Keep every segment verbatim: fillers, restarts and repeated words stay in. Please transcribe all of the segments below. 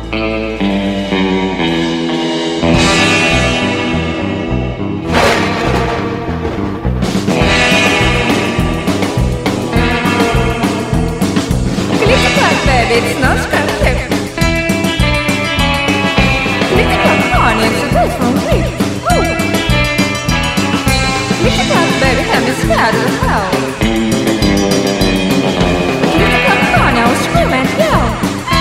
It's no scratch. Little cat, come on, it's a place from me. Oh. Little cat, baby, have me scared as hell. Little cat, come on, now scream and yell.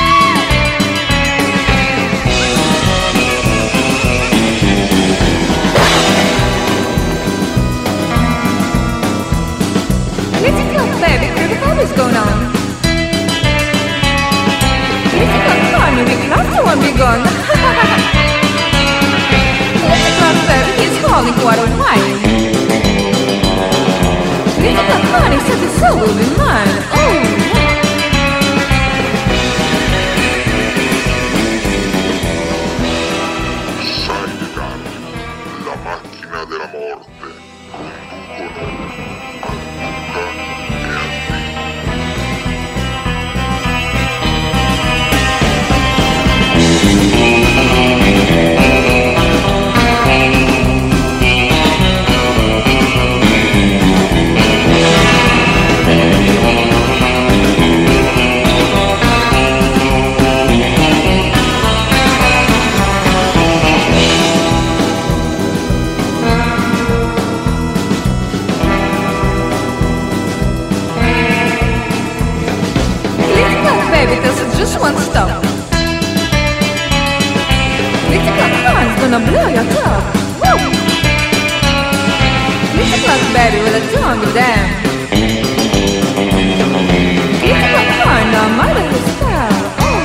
Little cat, baby, critical is going on. We cannot so one be gone. Little Black Baby is calling what a whine. Little Black Honey says his soul will be mine. Oh! Sharingan, la macchina della morte, conducono Anduka e Andy. Just one stop. Little Black Horn's gonna blow your top. Woo! Little Black Baby with a tongue of damn. Little Black Horn, now mother is spell.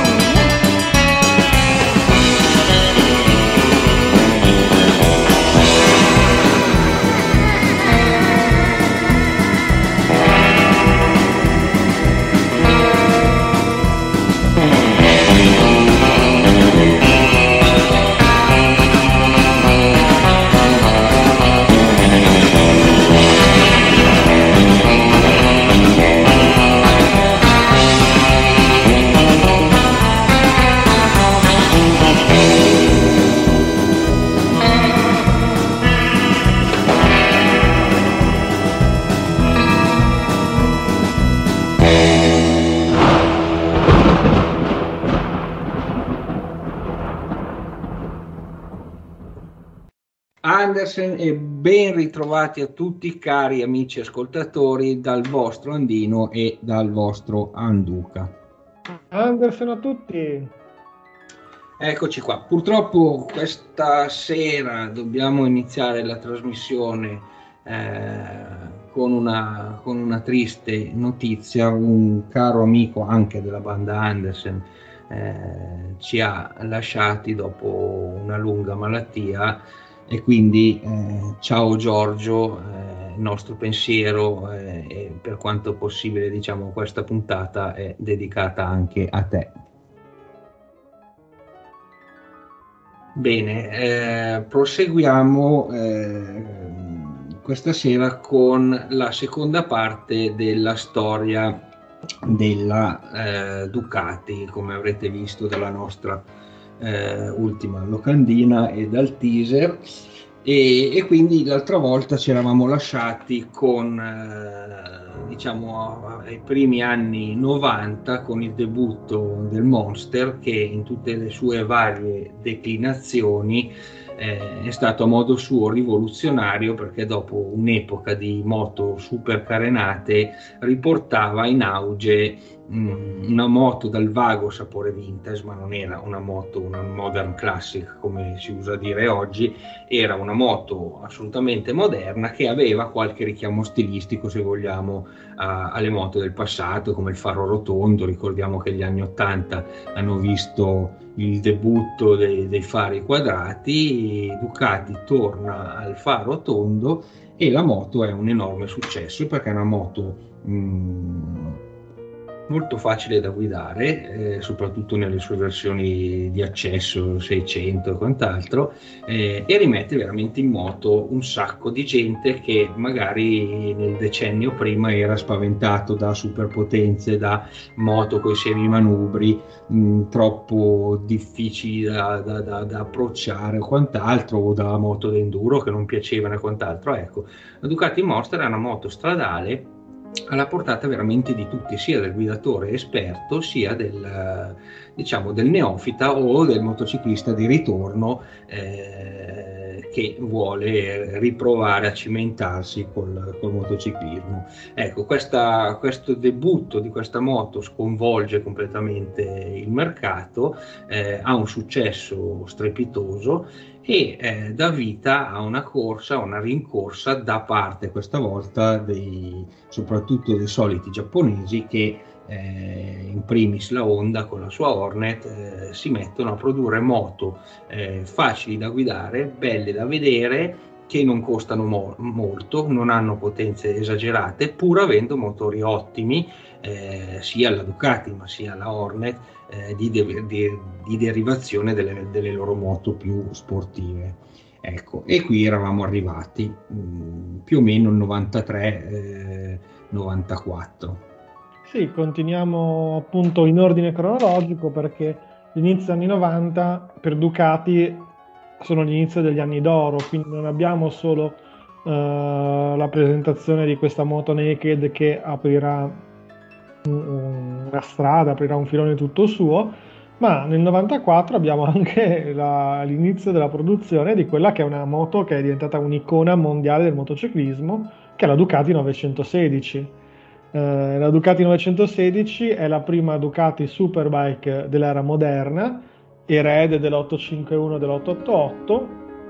Andersen e ben ritrovati a tutti cari amici ascoltatori dal vostro Andino e dal vostro Anduka. Andersen a tutti. Eccoci qua. Purtroppo questa sera dobbiamo iniziare la trasmissione eh, con, una, con una triste notizia. Un caro amico anche della banda Andersen eh, ci ha lasciati dopo una lunga malattia. E quindi eh, ciao Giorgio, eh, il nostro pensiero eh, e per quanto possibile diciamo questa puntata è dedicata anche a te. Bene, eh, proseguiamo eh, questa sera con la seconda parte della storia della eh, Ducati, come avrete visto dalla nostra Eh, ultima locandina e dal teaser e, e quindi l'altra volta ci eravamo lasciati con eh, diciamo ai primi anni novanta con il debutto del Monster, che in tutte le sue varie declinazioni eh, è stato a modo suo rivoluzionario, perché dopo un'epoca di moto super carenate riportava in auge una moto dal vago sapore vintage, ma non era una moto, una modern classic come si usa dire oggi, era una moto assolutamente moderna che aveva qualche richiamo stilistico, se vogliamo, a, alle moto del passato, come il faro rotondo. Ricordiamo che gli anni ottanta hanno visto il debutto dei, dei fari quadrati. Ducati torna al faro tondo e, e la moto è un enorme successo perché è una moto mh, molto facile da guidare, eh, soprattutto nelle sue versioni di accesso seicento e quant'altro, eh, e rimette veramente in moto un sacco di gente che magari nel decennio prima era spaventato da superpotenze, da moto con i semimanubri mh, troppo difficili da, da, da, da approcciare o quant'altro, o da moto d'enduro che non piacevano e quant'altro. Ecco, la Ducati Monster è una moto stradale alla portata veramente di tutti, sia del guidatore esperto sia del, diciamo, del neofita o del motociclista di ritorno eh, che vuole riprovare a cimentarsi col, col motociclismo. Ecco, questa, questo debutto di questa moto sconvolge completamente il mercato, eh, ha un successo strepitoso e eh, dà vita a una corsa, una rincorsa da parte questa volta dei, soprattutto dei soliti giapponesi che eh, in primis la Honda con la sua Hornet eh, si mettono a produrre moto eh, facili da guidare, belle da vedere, che non costano mo- molto, non hanno potenze esagerate, pur avendo motori ottimi, eh, sia la Ducati ma sia la Hornet, eh, di, de- di, di derivazione delle, delle loro moto più sportive. Ecco, e qui eravamo arrivati mh, più o meno il novantatré novantaquattro. Sì, continuiamo appunto in ordine cronologico perché l'inizio anni novanta per Ducati sono l'inizio degli anni d'oro, quindi non abbiamo solo eh, la presentazione di questa moto naked che aprirà un- una strada, aprirà un filone tutto suo, ma nel novantaquattro abbiamo anche la- l'inizio della produzione di quella che è una moto che è diventata un'icona mondiale del motociclismo, che è la Ducati novecentosedici. Eh, la Ducati novecentosedici è la prima Ducati Superbike dell'era moderna, erede dell'ottocentocinquantuno e dell'ottocentottantotto,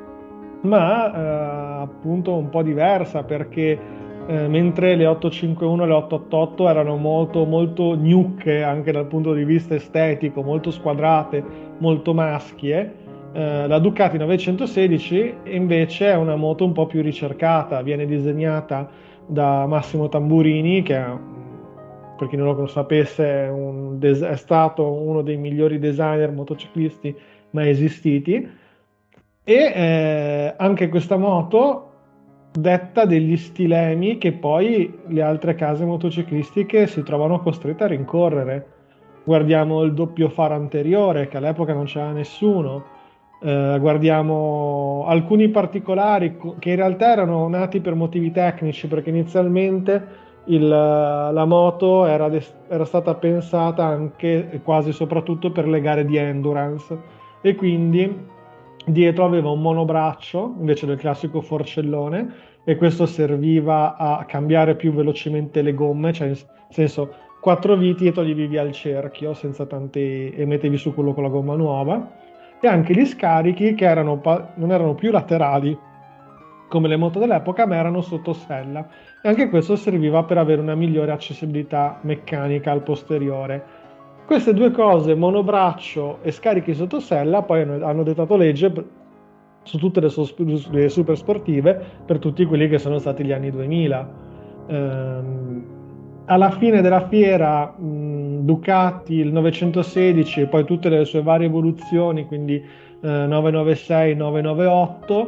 ma eh, appunto un po' diversa perché eh, mentre le ottocentocinquantuno e le ottocentottantotto erano molto molto gnucche anche dal punto di vista estetico, molto squadrate, molto maschie, eh, la Ducati novecentosedici invece è una moto un po' più ricercata, viene disegnata da Massimo Tamburini, che è, per chi non lo sapesse, è, un des- è stato uno dei migliori designer motociclisti mai esistiti. E eh, anche questa moto detta degli stilemi che poi le altre case motociclistiche si trovano costrette a rincorrere. Guardiamo il doppio faro anteriore, che all'epoca non c'era nessuno. Eh, guardiamo alcuni particolari co- che in realtà erano nati per motivi tecnici, perché inizialmente il- la moto era, des- era stata pensata anche e quasi soprattutto per le gare di endurance, e quindi dietro aveva un monobraccio invece del classico forcellone, e questo serviva a cambiare più velocemente le gomme, cioè nel senso quattro viti e toglievi via il cerchio senza tanti, e mettevi su quello con la gomma nuova, e anche gli scarichi che erano pa- non erano più laterali come le moto dell'epoca, ma erano sotto sella, e anche questo serviva per avere una migliore accessibilità meccanica al posteriore. Queste due cose, monobraccio e scarichi sotto sella, poi hanno, hanno dettato legge per- su tutte le, sos- le super sportive per tutti quelli che sono stati gli anni duemila. Ehm, alla fine della fiera, mh, Ducati, il novecentosedici e poi tutte le sue varie evoluzioni, quindi eh, novecentonovantasei, novecentonovantaotto,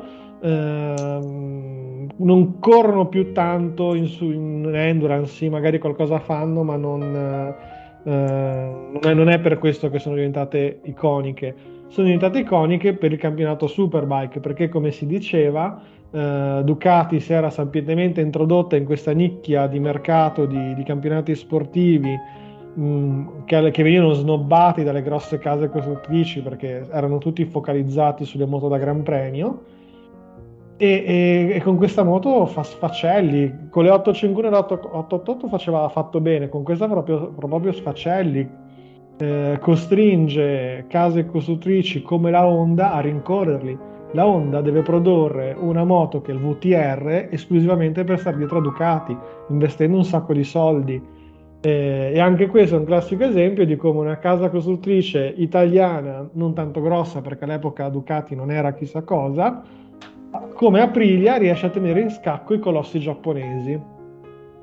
ehm, non corrono più tanto in, su, in endurance, sì, magari qualcosa fanno, ma non, eh, non è, non è per questo che sono diventate iconiche. Sono diventate iconiche per il campionato Superbike, perché come si diceva, eh, Ducati si era sapientemente introdotta in questa nicchia di mercato di, di campionati sportivi mh, che, che venivano snobbati dalle grosse case costruttrici perché erano tutti focalizzati sulle moto da Gran Premio. E, e- e con questa moto fa sfaccelli, con le ottocentocinquantuno e le ottocentottantotto faceva fatto bene, con questa proprio, proprio sfaccelli, eh, costringe case costruttrici come la Honda a rincorrerli. La Honda deve produrre una moto che è il V T R esclusivamente per stare dietro a Ducati, investendo un sacco di soldi. Eh, e anche questo è un classico esempio di come una casa costruttrice italiana, non tanto grossa perché all'epoca Ducati non era chissà cosa, come Aprilia riesce a tenere in scacco i colossi giapponesi.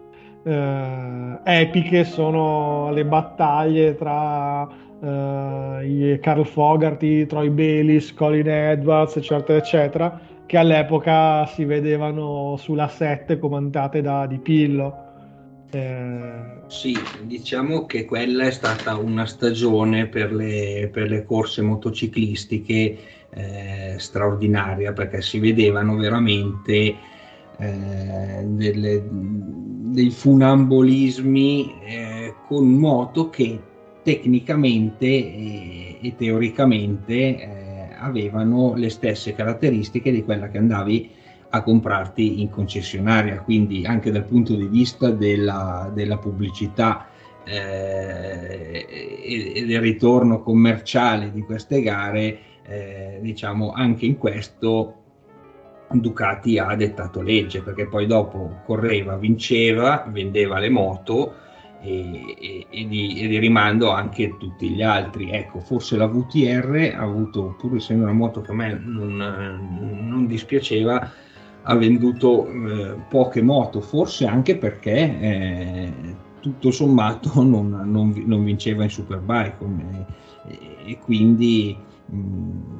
eh, epiche sono le battaglie tra eh, i Carl Fogarty, Troy Bayliss, Colin Edwards, eccetera, eccetera, che all'epoca si vedevano sulla sette comandate da Di Pillo. Eh... Sì, diciamo che quella è stata una stagione per le, per le corse motociclistiche eh, straordinaria, perché si vedevano veramente eh, delle, dei funambolismi eh, con moto che tecnicamente e, e teoricamente eh, avevano le stesse caratteristiche di quella che andavi a comprarti in concessionaria, quindi anche dal punto di vista della, della pubblicità eh, e del ritorno commerciale di queste gare, eh, diciamo anche in questo Ducati ha dettato legge, perché poi dopo correva, vinceva, vendeva le moto e, e, e, di, e di rimando anche tutti gli altri. Ecco, forse la V T R ha avuto, pur essendo una moto che a me non, non dispiaceva, ha venduto eh, poche moto, forse anche perché eh, tutto sommato non, non, non vinceva in Superbike e, e quindi mh,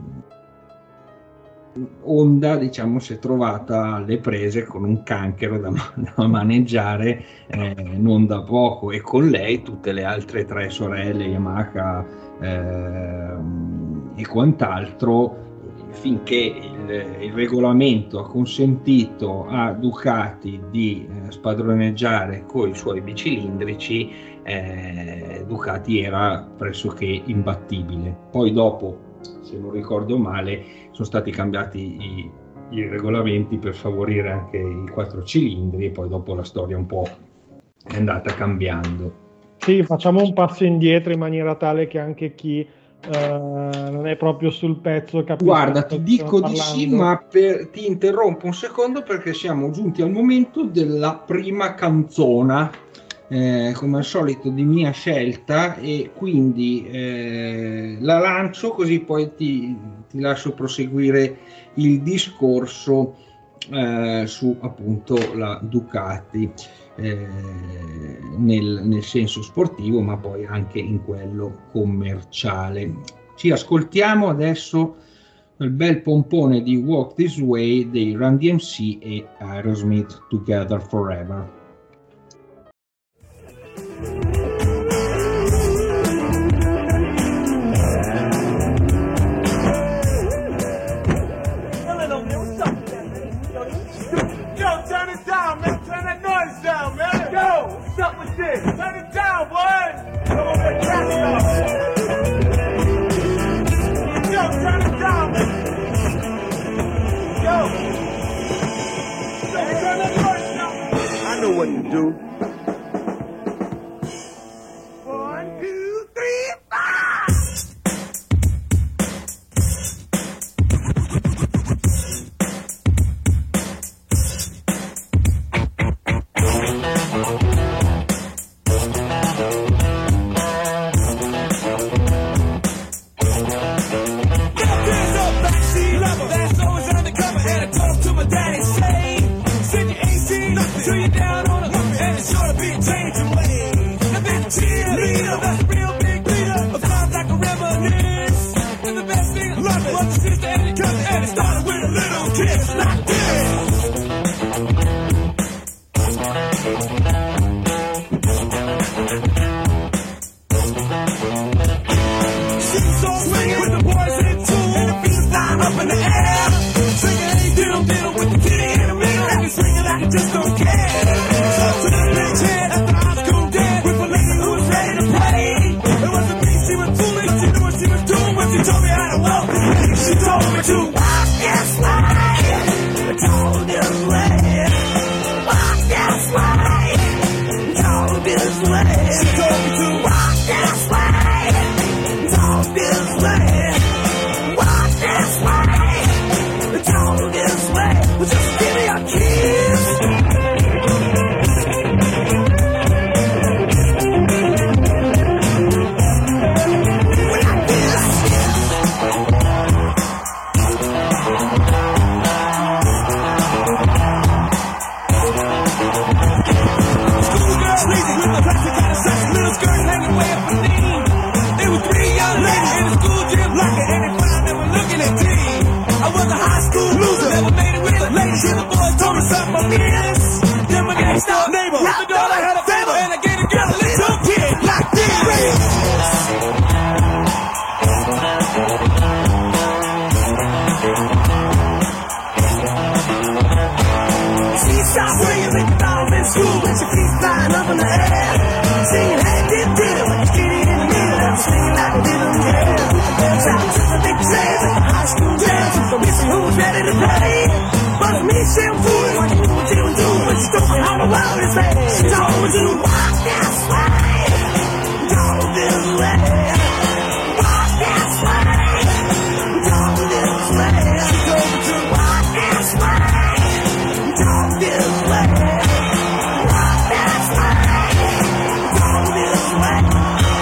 Honda, diciamo, si è trovata alle prese con un canchero da, da maneggiare eh, non da poco, e con lei tutte le altre tre sorelle Yamaha eh, e quant'altro, finché il, il regolamento ha consentito a Ducati di eh, spadroneggiare con i suoi bicilindrici, eh, Ducati era pressoché imbattibile. Poi dopo, se non ricordo male, sono stati cambiati i, i regolamenti per favorire anche i quattro cilindri, e poi dopo la storia un po' è andata cambiando. Sì, facciamo un passo indietro in maniera tale che anche chi Uh, non è proprio sul pezzo. Guarda, ti dico di sì, ma per, ti interrompo un secondo perché siamo giunti al momento della prima canzona, eh, come al solito di mia scelta, e quindi eh, la lancio, così poi ti, ti lascio proseguire il discorso eh, su appunto la Ducati. Eh, nel, nel senso sportivo, ma poi anche in quello commerciale. Ci ascoltiamo adesso il bel pompone di Walk This Way dei Run D M C e Aerosmith, Together Forever. Turn it down, boy! Come on, man, crack it up! Yo, turn it down! Yo! Yo, turn that noise down! I know what to do. One, two, three, five! We'll be right back. and they found they were looking at me. I was a high school loser, never made it with the ladies. And the boys told me something about this. Then my next door neighbor, the daughter had a favor, and I gave a girl a little kid like this. She stopped swinging with the dog in school when she feet flying up in the air. Singing, hey, did did it, when you get it in the middle, I'm swinging like a little care. Shout to the big jazz at the high school dance, so Missy who was ready to play. But me, she was fooling, what you do, what you do, when she told me how the world is made. She told me to walk this way, go this way, walk this way, go this way. She told me to walk this way. Talk this way, walk this way, talk this way.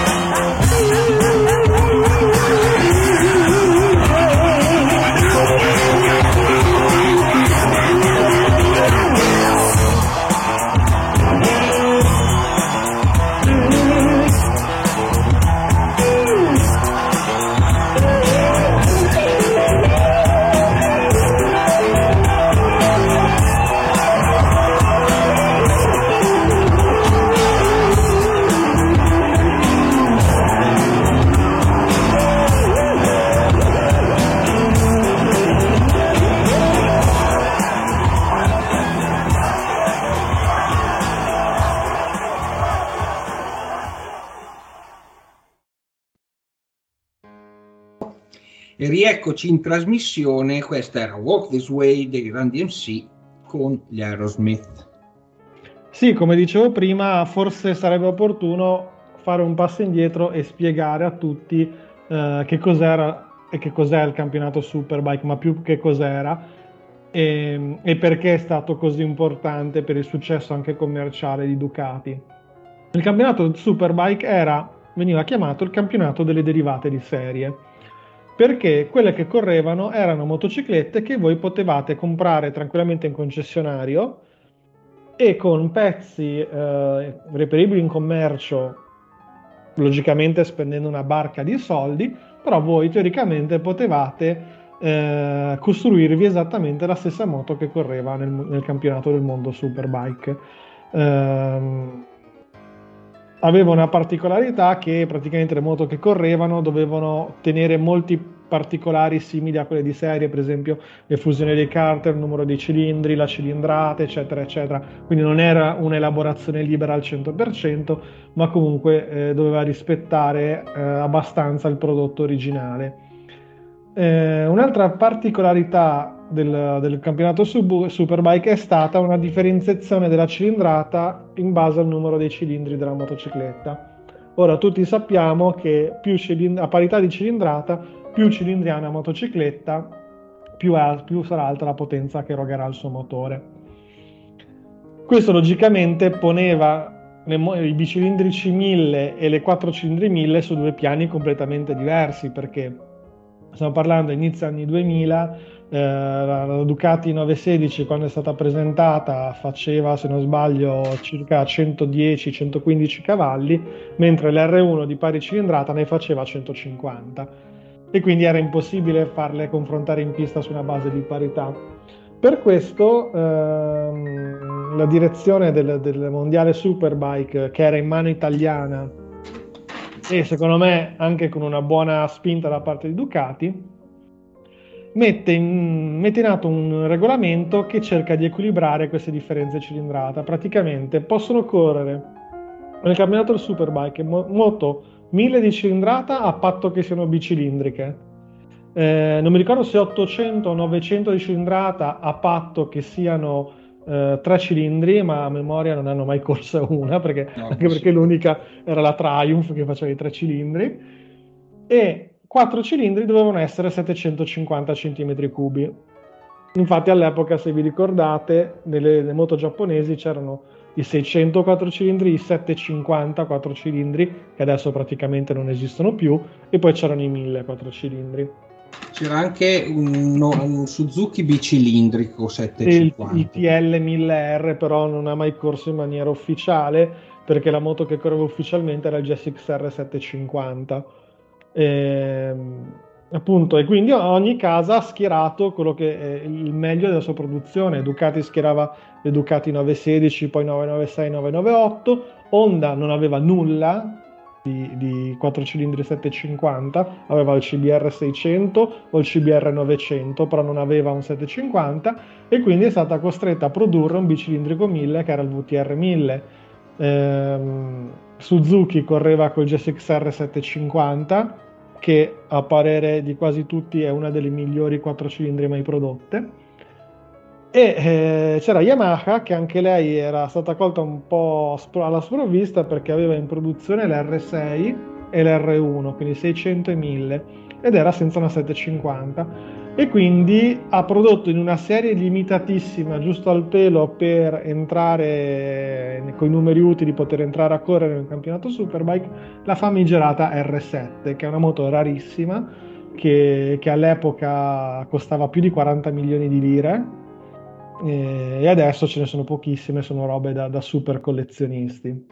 E rieccoci in trasmissione. Questa era Walk This Way dei Run D M C con gli Aerosmith. Sì, come dicevo prima, forse sarebbe opportuno fare un passo indietro e spiegare a tutti eh, che cos'era e che cos'è il campionato Superbike, ma più che cos'era e, e perché è stato così importante per il successo anche commerciale di Ducati. Il campionato Superbike era, veniva chiamato il campionato delle derivate di serie, perché quelle che correvano erano motociclette che voi potevate comprare tranquillamente in concessionario e con pezzi eh, reperibili in commercio, logicamente spendendo una barca di soldi, però voi teoricamente potevate eh, costruirvi esattamente la stessa moto che correva nel, nel campionato del mondo Superbike. Ehm, aveva una particolarità che praticamente le moto che correvano dovevano tenere molti particolari simili a quelle di serie, per esempio le fusioni dei carter, il numero dei cilindri, la cilindrata, eccetera, eccetera. Quindi non era un'elaborazione libera al cento per cento, ma comunque eh, doveva rispettare eh, abbastanza il prodotto originale. Eh, un'altra particolarità del, del campionato sub, Superbike è stata una differenziazione della cilindrata in base al numero dei cilindri della motocicletta. Ora tutti sappiamo che più cilind- a parità di cilindrata, più cilindri ha una motocicletta, più, è, più sarà alta la potenza che erogherà il suo motore. Questo logicamente poneva le, i bicilindrici mille e le quattro cilindri mille su due piani completamente diversi, perché stiamo parlando inizio anni duemila, eh, la, la Ducati novecentosedici quando è stata presentata faceva, se non sbaglio, circa centodieci centoquindici cavalli, mentre l'R uno di pari cilindrata ne faceva centocinquanta e quindi era impossibile farle confrontare in pista su una base di parità. Per questo ehm, la direzione del, del mondiale Superbike, che era in mano italiana e secondo me anche con una buona spinta da parte di Ducati, mette in, mette in atto un regolamento che cerca di equilibrare queste differenze cilindrata. Praticamente possono correre nel campionato del Superbike mo- moto mille di cilindrata a patto che siano bicilindriche, eh, non mi ricordo se ottocento o novecento di cilindrata a patto che siano eh, tre cilindri, ma a memoria non hanno mai corso una, perché, no, anche perché l'unica era la Triumph che faceva i tre cilindri, e quattro cilindri dovevano essere settecentocinquanta centimetri cubi. Infatti all'epoca, se vi ricordate, nelle, nelle moto giapponesi c'erano i seicento quattro cilindri, i settecentocinquanta quattro cilindri, che adesso praticamente non esistono più, e poi c'erano i mille quattro cilindri. C'era anche un, un Suzuki bicilindrico settecentocinquanta. Il, il T L mille R però non ha mai corso in maniera ufficiale, perché la moto che correva ufficialmente era il G S X R settecentocinquanta. Ehm, Appunto, e quindi ogni casa ha schierato quello che è il meglio della sua produzione. Ducati schierava le Ducati nove sedici, poi nove novantasei, nove novantaotto. Honda non aveva nulla di, di quattro cilindri settecentocinquanta, aveva il C B R seicento o il C B R novecento, però non aveva un settecentocinquanta, e quindi è stata costretta a produrre un bicilindrico mille che era il V T R mille. Ehm, Suzuki correva col G S X R settecentocinquanta, che a parere di quasi tutti è una delle migliori quattro cilindri mai prodotte, e eh, c'era Yamaha che anche lei era stata colta un po' spro- alla sprovvista, perché aveva in produzione l'R sei e l'R uno, quindi seicento e mille, ed era senza una settecentocinquanta, e quindi ha prodotto in una serie limitatissima, giusto al pelo per entrare con i numeri utili, poter entrare a correre nel campionato Superbike, la famigerata R sette, che è una moto rarissima, che, che all'epoca costava più di quaranta milioni di lire, e, e adesso ce ne sono pochissime, sono robe da, da super collezionisti.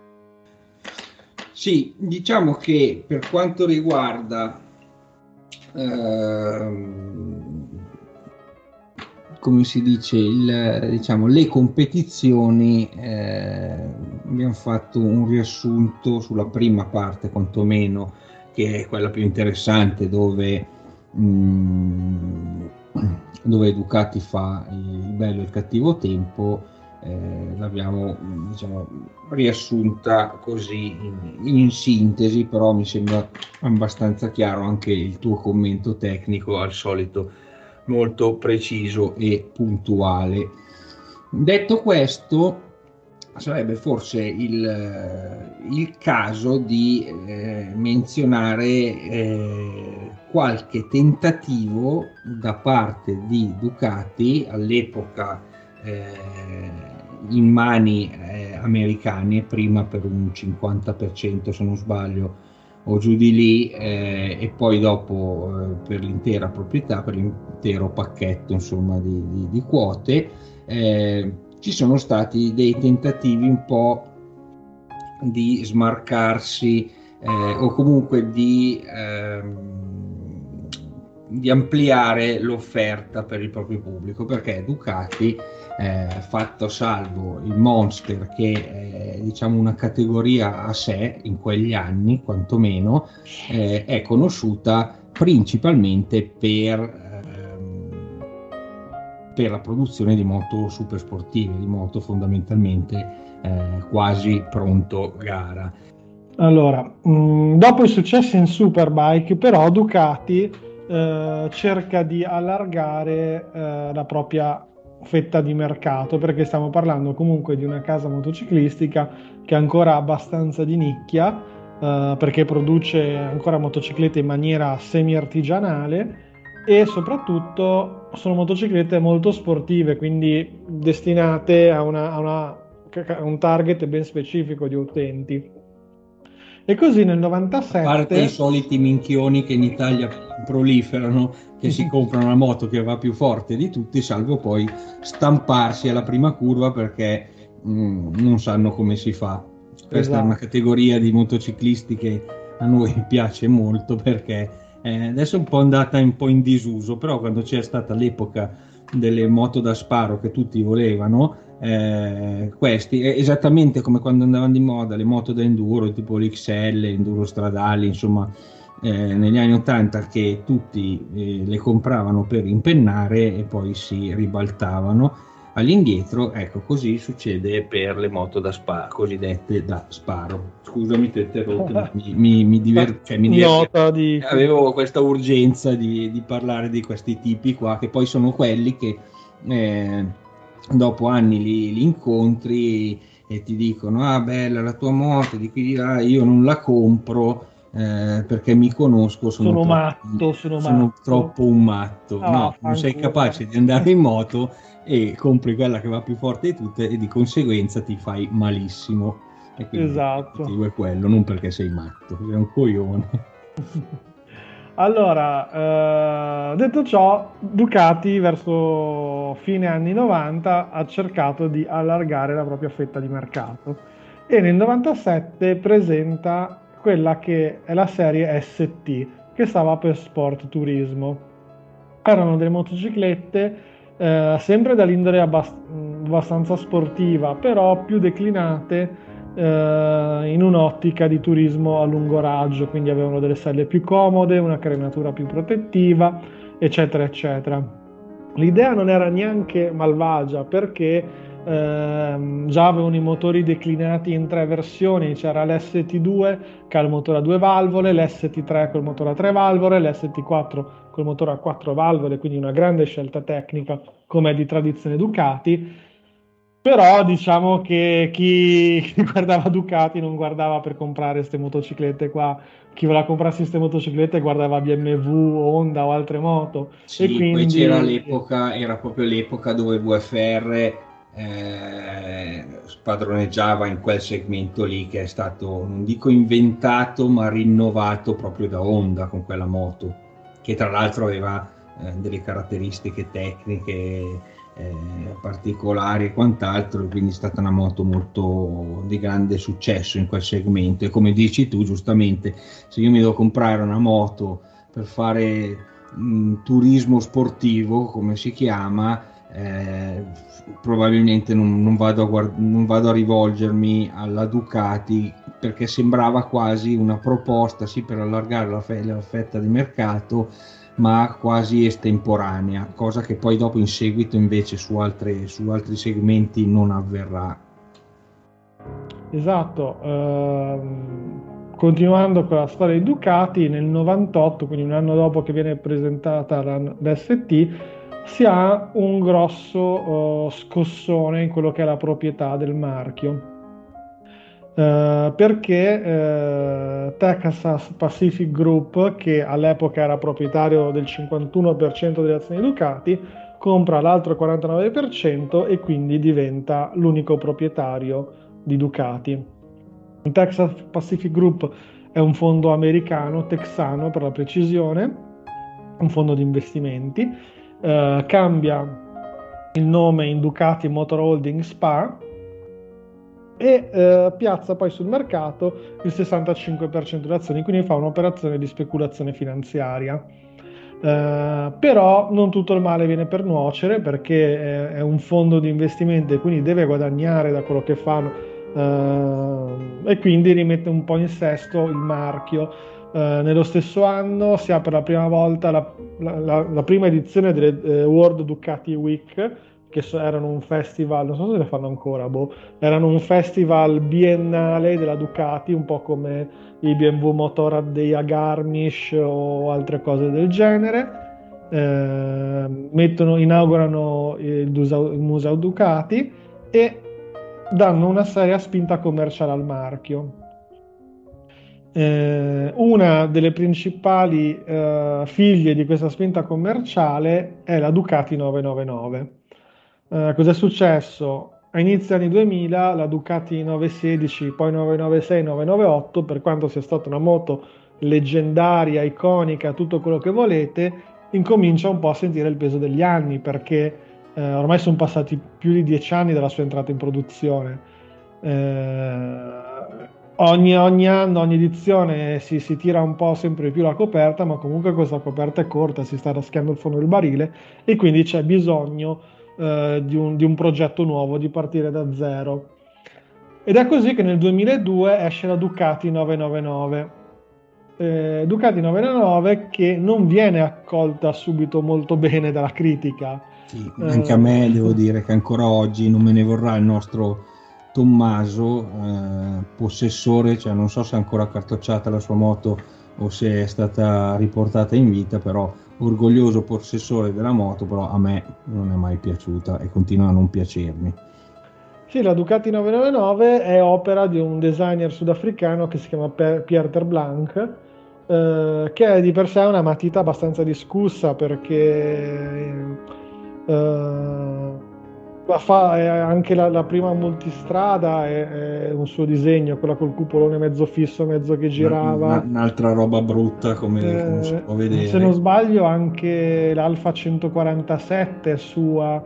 Sì, diciamo che per quanto riguarda ehm, come si dice, il, diciamo, le competizioni, eh, abbiamo fatto un riassunto sulla prima parte, quantomeno, che è quella più interessante, dove, mh, dove Ducati fa il bello e il cattivo tempo. Eh, l'abbiamo, diciamo, riassunta così in, in sintesi, però mi sembra abbastanza chiaro anche il tuo commento tecnico, al solito molto preciso e puntuale. Detto questo, sarebbe forse il, il caso di eh, menzionare eh, qualche tentativo da parte di Ducati all'epoca eh, in mani eh, americane, prima per un cinquanta per cento se non sbaglio o giù di lì, eh, e poi dopo eh, per l'intera proprietà, per l'intero pacchetto, insomma, di, di, di quote. Eh, ci sono stati dei tentativi un po' di smarcarsi eh, o comunque di, ehm, di ampliare l'offerta per il proprio pubblico, perché Ducati, eh, fatto salvo il Monster, che è, diciamo, una categoria a sé in quegli anni, quantomeno, eh, è conosciuta principalmente per, ehm, per la produzione di moto super sportive, di moto fondamentalmente eh, quasi pronto gara. Allora, mh, dopo i successi in Superbike, però Ducati eh, cerca di allargare eh, la propria fetta di mercato, perché stiamo parlando comunque di una casa motociclistica che è ancora abbastanza di nicchia, eh, perché produce ancora motociclette in maniera semi-artigianale, e soprattutto sono motociclette molto sportive, quindi destinate a, una, a, una, a un target ben specifico di utenti. E così nel novantasette, a parte i soliti minchioni che in Italia proliferano, che si comprano una moto che va più forte di tutti, salvo poi stamparsi alla prima curva perché mh, non sanno come si fa. Questa esatto. È una categoria di motociclisti che a noi piace molto, perché eh, adesso è un po' andata un po' in disuso, però quando c'è stata l'epoca delle moto da sparo che tutti volevano, Eh, questi è esattamente come quando andavano di moda le moto da enduro, tipo l'X L, enduro stradali, insomma, eh, negli anni ottanta, che tutti eh, le compravano per impennare e poi si ribaltavano all'indietro. Ecco, così succede per le moto da sparo, cosiddette da sparo. Scusami, ti ho interrotto, ma mi, mi, mi diver- cioè, mi diver- di... avevo questa urgenza di, di parlare di questi tipi qua, che poi sono quelli che eh, dopo anni li, li incontri e ti dicono: ah, bella la tua moto, di qui di là, io non la compro eh, perché mi conosco, sono, sono troppo, matto, sono, sono matto. troppo un matto. Ah, no, non sei ancora. capace di andare in moto e compri quella che va più forte di tutte, e di conseguenza ti fai malissimo. E quindi esatto. il motivo è quello, non perché sei matto, sei un coglione. Allora, eh, detto ciò, Ducati verso fine anni novanta ha cercato di allargare la propria fetta di mercato, e nel novantasette presenta quella che è la serie S T, che stava per Sport Turismo. Erano delle motociclette eh, sempre dall'indole abbast- abbastanza sportiva, però più declinate eh, in un'ottica di turismo a lungo raggio, quindi avevano delle selle più comode, una carenatura più protettiva, eccetera, eccetera. L'idea non era neanche malvagia, perché ehm, già avevano i motori declinati in tre versioni: c'era l'S T due che ha il motore a due valvole, l'S T tre col motore a tre valvole, l'S T quattro col motore a quattro valvole, quindi una grande scelta tecnica come è di tradizione Ducati. Però diciamo che chi, chi guardava Ducati non guardava per comprare queste motociclette qua, chi voleva comprarsi queste motociclette guardava B M W, Honda o altre moto, e Sì, poi c'era quindi l'epoca, era proprio l'epoca dove V F R eh, spadroneggiava in quel segmento lì, che è stato, non dico inventato, ma rinnovato proprio da Honda con quella moto, che tra l'altro aveva eh, delle caratteristiche tecniche eh, particolari e quant'altro, quindi è stata una moto molto di grande successo in quel segmento. E come dici tu giustamente, se io mi devo comprare una moto per fare mh, turismo sportivo, come si chiama, eh, probabilmente non, non, vado a guard- non vado a rivolgermi alla Ducati, perché sembrava quasi una proposta sì per allargare la, fe- la fetta di mercato, ma quasi estemporanea, cosa che poi dopo in seguito invece su, altre, su altri segmenti non avverrà. esatto. Ehm, continuando con la storia di Ducati, nel novantotto, quindi un anno dopo che viene presentata la, l'S T, si ha un grosso eh, scossone in quello che è la proprietà del marchio. Uh, perché uh, Texas Pacific Group, che all'epoca era proprietario del cinquantuno per cento delle azioni Ducati, compra l'altro quarantanove per cento e quindi diventa l'unico proprietario di Ducati. Il Texas Pacific Group è un fondo americano, texano per la precisione, un fondo di investimenti, uh, cambia il nome in Ducati Motor Holding S P A e eh, piazza poi sul mercato il sessantacinque per cento delle azioni, quindi fa un'operazione di speculazione finanziaria. Eh, però non tutto il male viene per nuocere, perché è, è un fondo di investimento e quindi deve guadagnare da quello che fanno, eh, e quindi rimette un po' in sesto il marchio. Eh, nello stesso anno si ha per la prima volta la, la, la, la prima edizione delle eh, World Ducati Week, che so, erano un festival, non so se le fanno ancora, boh, erano un festival biennale della Ducati, un po' come i B M W Motorrad Day a Garmisch o altre cose del genere. Eh, mettono, inaugurano il, Dusa- il Museo Ducati e danno una seria spinta commerciale al marchio. Eh, una delle principali eh, figlie di questa spinta commerciale è la Ducati novecentonovantanove. Eh, cos'è successo? A inizio anni duemila la Ducati novecentosedici, poi novecentonovantasei, novecentonovantaotto, per quanto sia stata una moto leggendaria, iconica, tutto quello che volete, incomincia un po' a sentire il peso degli anni, perché eh, ormai sono passati più di dieci anni dalla sua entrata in produzione. Eh, ogni, ogni anno, ogni edizione si, si tira un po' sempre più la coperta, ma comunque questa coperta è corta, si sta raschiando il fondo del barile e quindi c'è bisogno Uh, di, un, di un progetto nuovo, di partire da zero. Ed è così che nel duemiladue esce la Ducati novecentonovantanove. Eh, Ducati novecentonovantanove che non viene accolta subito molto bene dalla critica. Sì, anche a me devo dire che ancora oggi non me ne vorrà il nostro Tommaso, eh, possessore, cioè non so se è ancora accartocciata la sua moto o se è stata riportata in vita, però orgoglioso possessore della moto, però a me non è mai piaciuta e continua a non piacermi. Sì, la Ducati novecentonovantanove è opera di un designer sudafricano che si chiama Pierre Terblanc, eh, che è di per sé una matita abbastanza discussa, perché eh, fa è anche la, la prima multistrada è, è un suo disegno, quella col cupolone mezzo fisso, mezzo che girava. Un'altra roba brutta, come, eh, come si può vedere. Se non sbaglio anche l'Alfa centoquarantasette è sua,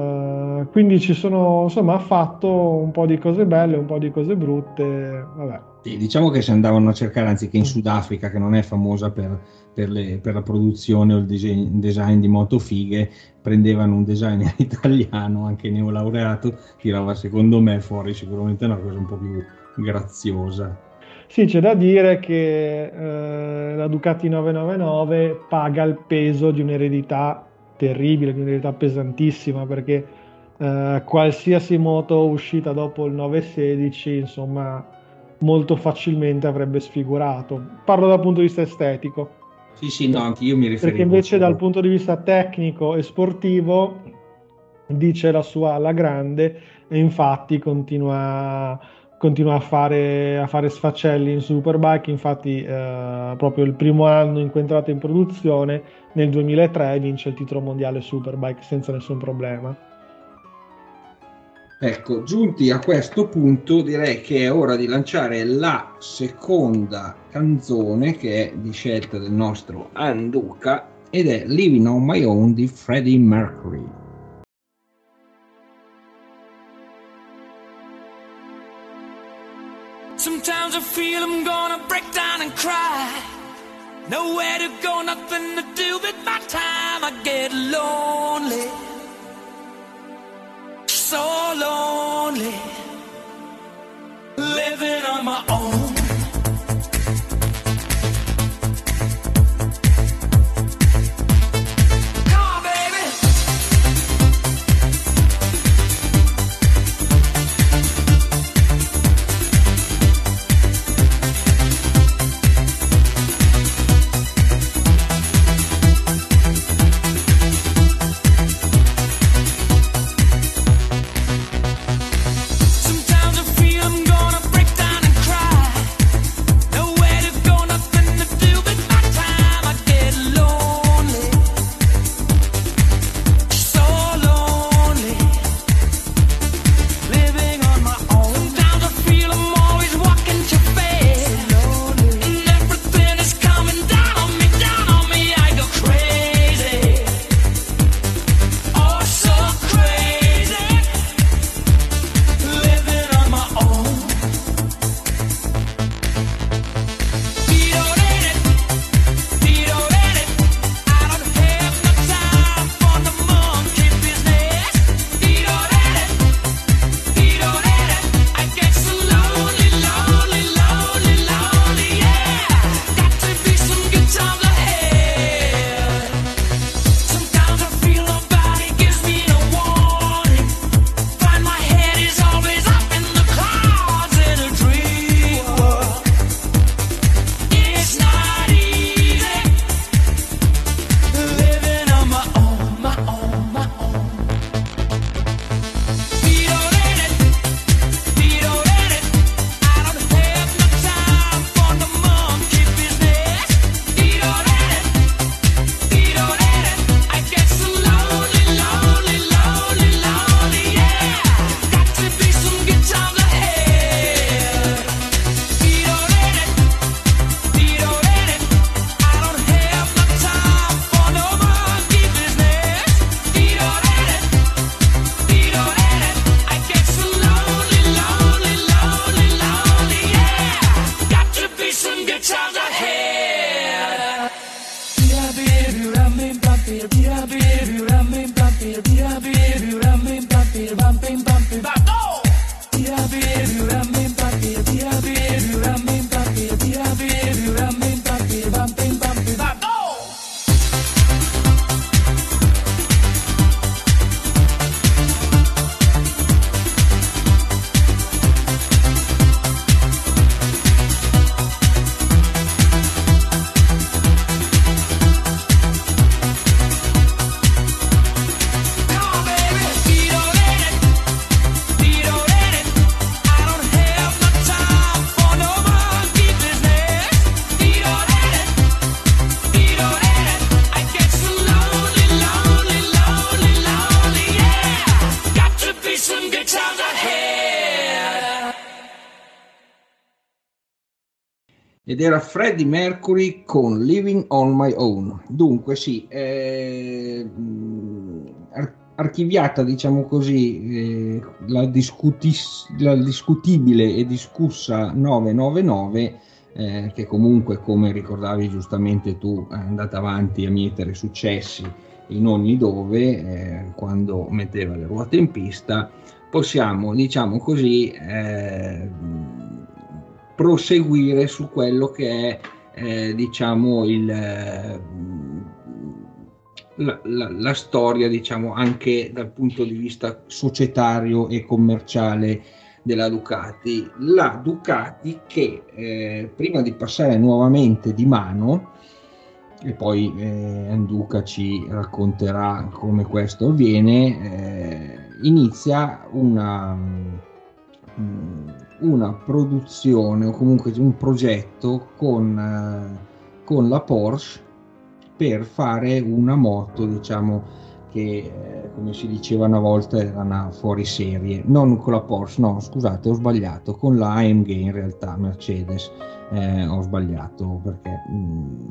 eh, quindi ci sono, insomma, ha fatto un po' di cose belle, un po' di cose brutte, vabbè. Sì, diciamo che si andavano a cercare, anziché in Sudafrica, che non è famosa per, per, le, per la produzione o il design, design di moto fighe, prendevano un designer italiano, anche neolaureato, tirava secondo me fuori sicuramente una cosa un po' più graziosa. Sì, c'è da dire che eh, la Ducati novecentonovantanove paga il peso di un'eredità terribile, di un'eredità pesantissima, perché eh, qualsiasi moto uscita dopo il novecentosedici, insomma, molto facilmente avrebbe sfigurato. Parlo dal punto di vista estetico. Sì, sì, no, anche io mi riferivo. Perché invece dal punto di vista tecnico e sportivo dice la sua alla grande, e infatti continua, continua a fare, a fare sfaccelli in Superbike. Infatti eh, proprio il primo anno in cui è entrata in produzione, nel duemilatré, vince il titolo mondiale Superbike senza nessun problema. Ecco, giunti a questo punto, direi che è ora di lanciare la seconda canzone, che è di scelta del nostro Anduca, ed è Living on My Own di Freddie Mercury. Sometimes I feel I'm gonna break down and cry. Nowhere to go, nothing to do with my time. I get lonely, so lonely, living on my own. Ed era Freddie Mercury con Living on My Own. Dunque sì, eh, archiviata, diciamo così, eh, la, discutis- la discutibile e discussa novecentonovantanove, eh, che comunque, come ricordavi giustamente tu, è andata avanti a mietere successi in ogni dove, eh, quando metteva le ruote in pista. Possiamo, diciamo così, eh, proseguire su quello che è, eh, diciamo, il, eh, la, la, la storia, diciamo, anche dal punto di vista societario e commerciale della Ducati. La Ducati che, eh, prima di passare nuovamente di mano, e poi eh, Anduca ci racconterà come questo avviene, eh, inizia una, una produzione, o comunque un progetto con, eh, con la Porsche per fare una moto, diciamo, che eh, come si diceva una volta era una fuoriserie. Non con la Porsche, no, scusate, ho sbagliato, con la A M G in realtà, Mercedes, eh, ho sbagliato perché... Mh,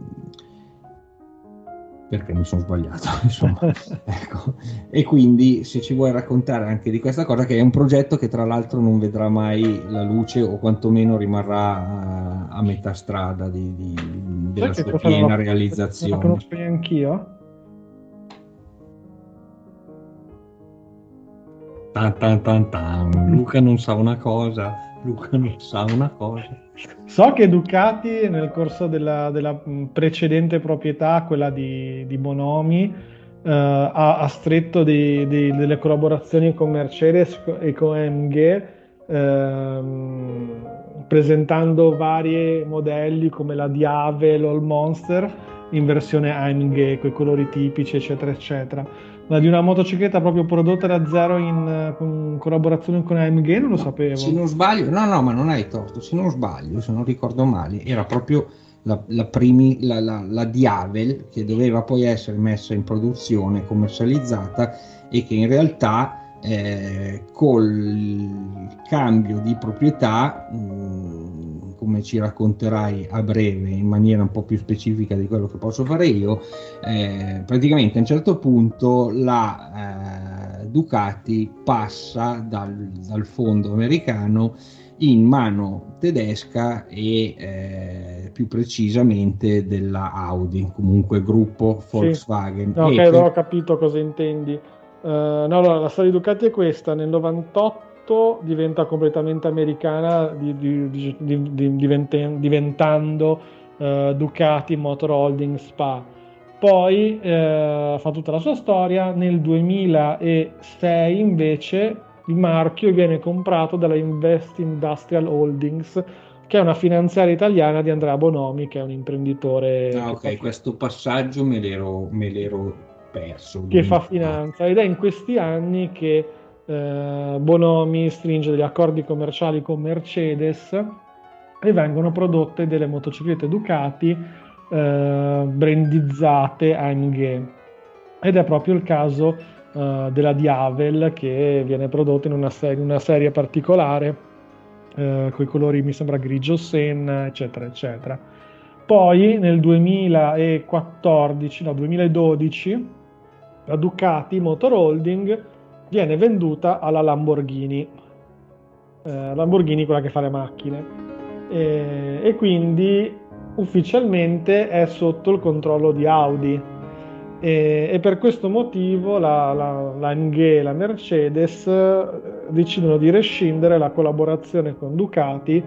perché mi sono sbagliato, insomma. Ecco. E quindi se ci vuoi raccontare anche di questa cosa, che è un progetto che tra l'altro non vedrà mai la luce, o quantomeno rimarrà a, a metà strada di, di, della Sai sua che piena non lo- realizzazione. Non lo conosco neanch'io. Tan, tan, tan, tan. Luca non sa una cosa, Luca non sa una cosa. So che Ducati nel corso della, della mh, precedente proprietà, quella di, di Bonomi, eh, ha, ha stretto dei- dei- delle collaborazioni con Mercedes e con A M G, ehm, presentando vari modelli come la Diavel o il Monster in versione A M G con i colori tipici, eccetera eccetera. Ma di una motocicletta proprio prodotta da zero in eh, con collaborazione con A M G non lo sapevo. Se non sbaglio, no, no, ma non hai torto. Se non sbaglio, se non ricordo male, era proprio la, la, primi, la, la, la Diavel, che doveva poi essere messa in produzione, commercializzata, e che in realtà eh, col cambio di proprietà, mh, come ci racconterai a breve in maniera un po' più specifica di quello che posso fare io, eh, praticamente a un certo punto la eh, Ducati passa dal, dal fondo americano in mano tedesca e eh, più precisamente della Audi, comunque gruppo Volkswagen. No, ok, E allora per- ho capito cosa intendi. Eh, no, allora, la storia di Ducati è questa: nel novantotto diventa completamente americana, di- di- di- di- di- diventen- diventando eh, Ducati Motor Holding SPA. Poi eh, fa tutta la sua storia. Nel duemilasei invece il marchio viene comprato dalla Invest Industrial Holdings, che è una finanziaria italiana di Andrea Bonomi, che è un imprenditore Ah, che ok, fa- questo passaggio me l'ero, me l'ero perso. che fa finanza, ed è in questi anni che eh, Bonomi stringe degli accordi commerciali con Mercedes e vengono prodotte delle motociclette Ducati eh, brandizzate A M G, ed è proprio il caso eh, della Diavel, che viene prodotta in una, serie, una serie particolare eh, con i colori, mi sembra, grigio senna, eccetera eccetera. Poi nel duemilaquattordici, no, duemiladodici, la Ducati Motor Holding viene venduta alla Lamborghini, eh, Lamborghini, quella che fa le macchine, e, e quindi ufficialmente è sotto il controllo di Audi, e, e per questo motivo la, la, la A M G e la Mercedes eh, decidono di rescindere la collaborazione con Ducati,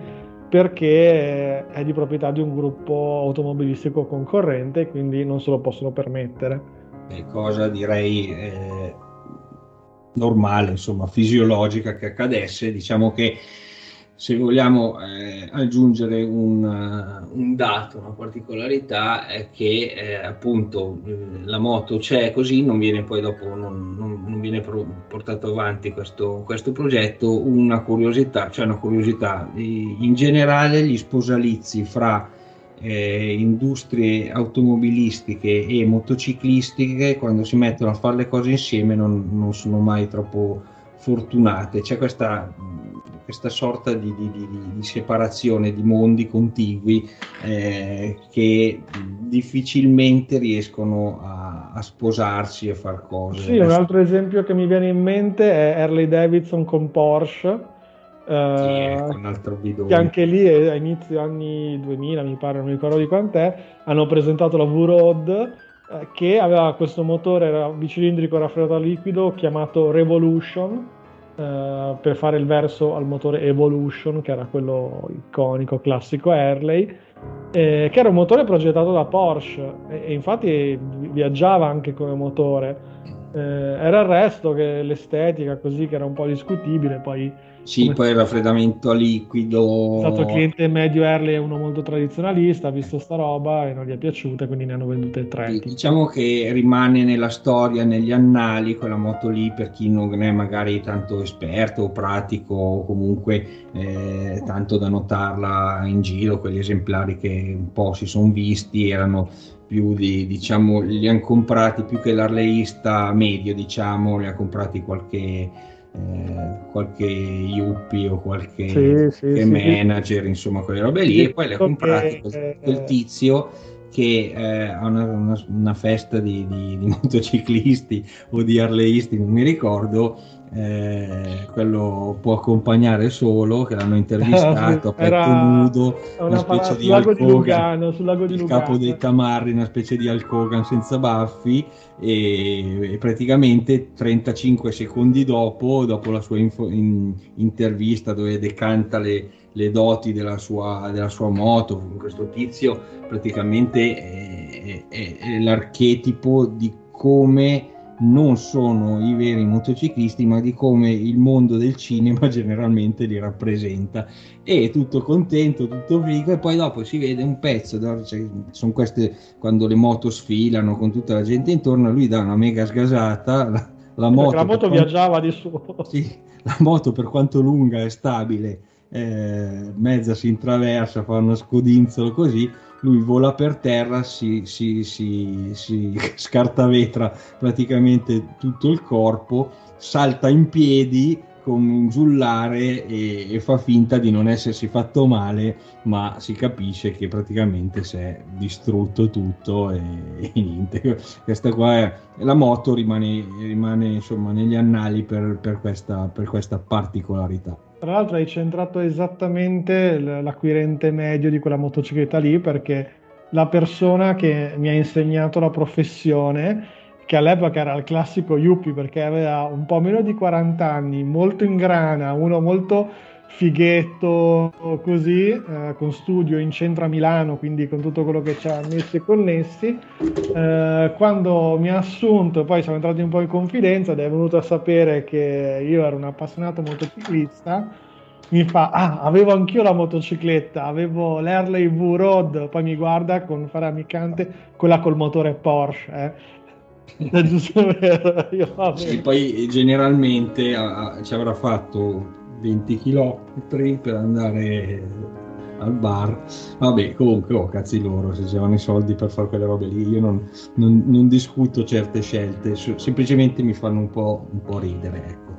perché è di proprietà di un gruppo automobilistico concorrente, e quindi non se lo possono permettere. È cosa direi eh, normale, insomma, fisiologica che accadesse. Diciamo che se vogliamo eh, aggiungere un, uh, un dato, una particolarità, è che eh, appunto eh, la moto c'è così, non viene poi dopo, non, non, non viene pro- portato avanti questo, questo progetto. Una curiosità, cioè una curiosità, in generale gli sposalizi fra eh, industrie automobilistiche e motociclistiche, quando si mettono a fare le cose insieme, non, non sono mai troppo fortunate. C'è questa, questa sorta di, di, di, di separazione di mondi contigui eh, che difficilmente riescono a, a, a sposarsi e far cose. Sì, un altro esempio che mi viene in mente è Harley Davidson con Porsche, eh, Sì, ecco, un altro bidone. che anche lì a inizio anni duemila, mi pare, non mi ricordo di quant'è, hanno presentato la V-Road, eh, che aveva questo motore era bicilindrico raffreddato a liquido chiamato Revolution, eh, per fare il verso al motore Evolution, che era quello iconico, classico Harley, eh, che era un motore progettato da Porsche e, e infatti viaggiava anche come motore. Eh, era il resto che l'estetica così che era un po' discutibile, poi Sì, come poi il raffreddamento a è liquido. stato il cliente medio Harley, è uno molto tradizionalista, ha visto sta roba e non gli è piaciuta, quindi ne hanno vendute tre. Sì, diciamo che rimane nella storia, negli annali, quella moto lì per chi non è magari tanto esperto o pratico o comunque eh, tanto da notarla in giro, quegli esemplari che un po' si sono visti erano più di, diciamo, li hanno comprati più che l'arleista medio, diciamo, li ha comprati qualche, eh, qualche yuppie o qualche Sì, sì, che sì. manager, insomma, quelle robe lì, e poi li ha comprati quel, Che, quel eh, tizio che eh, ha una, una- una festa di, di- di motociclisti o di arleisti, non mi ricordo, eh, quello può accompagnare solo, che l'hanno intervistato a petto era nudo, una una parata specie di sul lago Hulk di Hogan, Lugano, sul lago di il Lugano. capo dei Tamarri, una specie di Hulk Hogan senza baffi, e, e praticamente trentacinque secondi dopo, dopo la sua info- in- intervista dove decanta le, le doti della sua, della sua moto, questo tizio praticamente è, è- è l'archetipo di come non sono i veri motociclisti, ma di come il mondo del cinema generalmente li rappresenta. E è tutto contento, tutto figo, e poi dopo si vede un pezzo, no? Cioè, sono queste quando le moto sfilano con tutta la gente intorno, lui dà una mega sgasata, la, la Perché moto, la per moto quanto- viaggiava di suo. sì, la moto per quanto lunga e stabile, eh, mezza si intraversa, fa uno scodinzolo così, lui vola per terra, si, si, si, si scartavetra praticamente tutto il corpo, salta in piedi con un giullare e, e fa finta di non essersi fatto male, ma si capisce che praticamente si è distrutto tutto e, e niente. Questa qua è, la moto rimane, rimane insomma negli annali per, per questa, per questa particolarità. Tra l'altro hai centrato esattamente l- l'acquirente medio di quella motocicletta lì, perché la persona che mi ha insegnato la professione, che all'epoca era il classico yuppie perché aveva un po' meno di quaranta anni, molto in grana, uno molto fighetto così, eh, con studio in centro a Milano, quindi con tutto quello che c'è annessi e connessi, eh, quando mi ha assunto, poi siamo entrati un po' in confidenza ed è venuto a sapere che io ero un appassionato motociclista, mi fa, ah, avevo anch'io la motocicletta, avevo l'Harley V-Road, poi mi guarda con fare amicante, quella col motore Porsche, eh. È giusto vero, io avevo. Sì, poi generalmente ah, ah, ci avrà fatto venti chilometri per andare al bar. Vabbè, comunque, oh, cazzi loro, se c'erano i soldi per fare quelle robe lì, io non, non- non discuto certe scelte, su- semplicemente mi fanno un po', un po' ridere, ecco.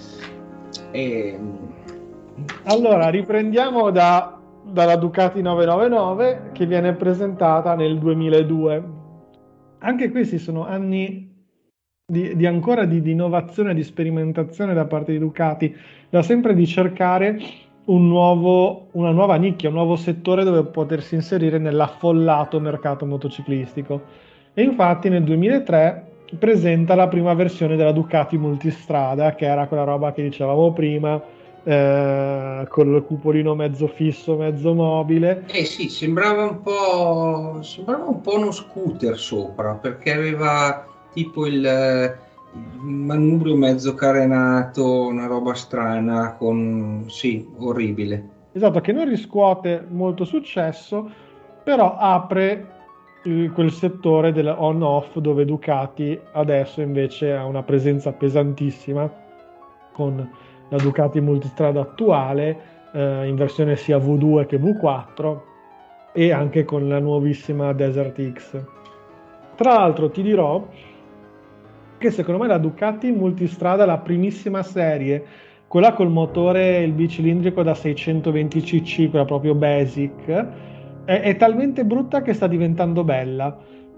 E, Allora, riprendiamo da- dalla Ducati novecentonovantanove che viene presentata nel duemiladue. Anche questi sono anni di, di ancora di, di innovazione, di sperimentazione da parte di Ducati, da sempre di cercare un nuovo, una nuova nicchia, un nuovo settore dove potersi inserire nell'affollato mercato motociclistico. E infatti nel duemilatré presenta la prima versione della Ducati multistrada, che era quella roba che dicevamo prima, eh, con il cupolino mezzo fisso, mezzo mobile. eh sì, sembrava un po', sembrava un po' uno scooter sopra, perché aveva tipo il, eh, il manubrio mezzo carenato, una roba strana, con, sì, orribile. Esatto, che non riscuote molto successo, però apre eh, quel settore del on-off dove Ducati adesso invece ha una presenza pesantissima con la Ducati multistrada attuale, eh, in versione sia V due che V quattro, e anche con la nuovissima Desert X. Tra l'altro ti dirò che secondo me la Ducati multistrada, la primissima serie, quella col motore, il bicilindrico da seicentoventi cc, quella proprio basic, è, è talmente brutta che sta diventando bella,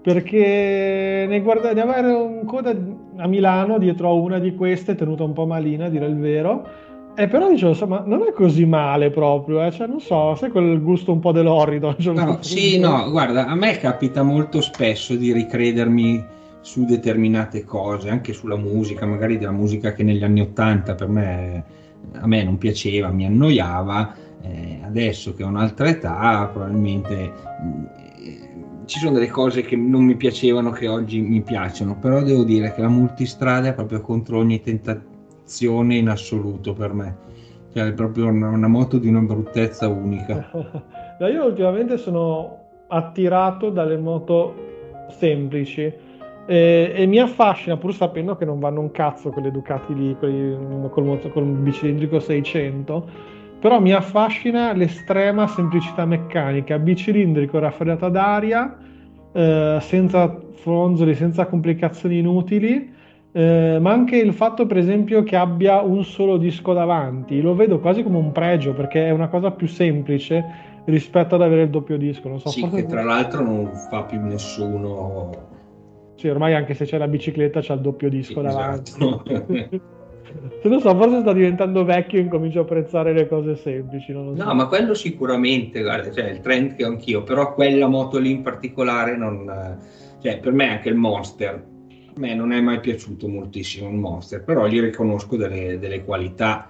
perché ne guarda, ne avere un coda a Milano dietro a una di queste, tenuta un po' malina, a dire il vero, e però dicevo, insomma, non è così male proprio, eh? Cioè, non so, sai quel gusto un po' dell'orrido a un certo No, punto? sì, no, guarda, a me capita molto spesso di ricredermi su determinate cose, anche sulla musica, magari della musica che negli anni Ottanta per me, a me non piaceva, mi annoiava, eh, adesso che ho un'altra età, probabilmente mh, eh, ci sono delle cose che non mi piacevano che oggi mi piacciono, però devo dire che la multistrada è proprio contro ogni tentazione in assoluto per me, cioè è proprio una, una moto di una bruttezza unica. No, io ultimamente sono attirato dalle moto semplici e, e mi affascina, pur sapendo che non vanno un cazzo quelle Ducati lì, quelli, col, moto- col bicilindrico seicento, però mi affascina l'estrema semplicità meccanica, bicilindrico, raffreddata d'aria, eh, senza fronzoli, senza complicazioni inutili. Eh, ma anche il fatto, per esempio, che abbia un solo disco davanti, lo vedo quasi come un pregio perché è una cosa più semplice rispetto ad avere il doppio disco. Non so, Sì, forse che tra l'altro non fa più nessuno. sì, ormai anche se c'è la bicicletta c'è il doppio Sì, disco davanti. esatto. Se non so, forse sto diventando vecchio e incomincio a apprezzare le cose semplici, non lo so. No, ma quello sicuramente, guarda, cioè il trend che ho anch'io, però quella moto lì in particolare non, eh, cioè per me anche il Monster, a me non è mai piaciuto moltissimo il Monster, però gli riconosco delle, delle qualità,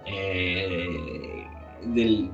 eh, del-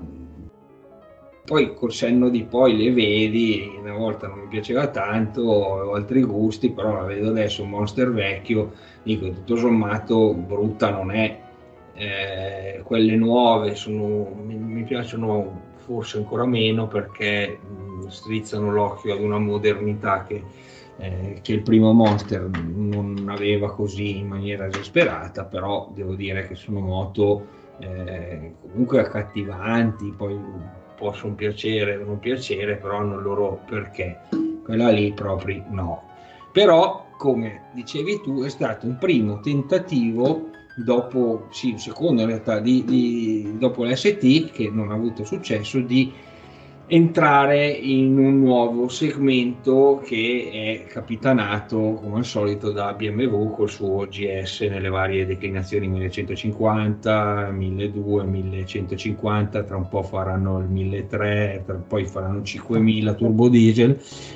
poi col senno di poi le vedi, una volta non mi piaceva tanto, ho altri gusti, però la vedo adesso un Monster vecchio, dico tutto sommato brutta non è. Eh, quelle nuove sono, mi, mi piacciono forse ancora meno perché mh, strizzano l'occhio ad una modernità che, eh, che il primo Monster non aveva così in maniera esasperata, però devo dire che sono moto eh, comunque accattivanti, poi possono piacere o non piacere, però hanno il loro perché. Quella lì proprio no. Però, come dicevi tu, è stato un primo tentativo dopo, sì, un secondo in realtà, di, di, dopo l'S T, che non ha avuto successo, di entrare in un nuovo segmento che è capitanato, come al solito, da B M W col suo G S nelle varie declinazioni millecentocinquanta, milleduecento, millecentocinquanta, tra un po' faranno il milletrecento, tra poi faranno cinquemila turbo diesel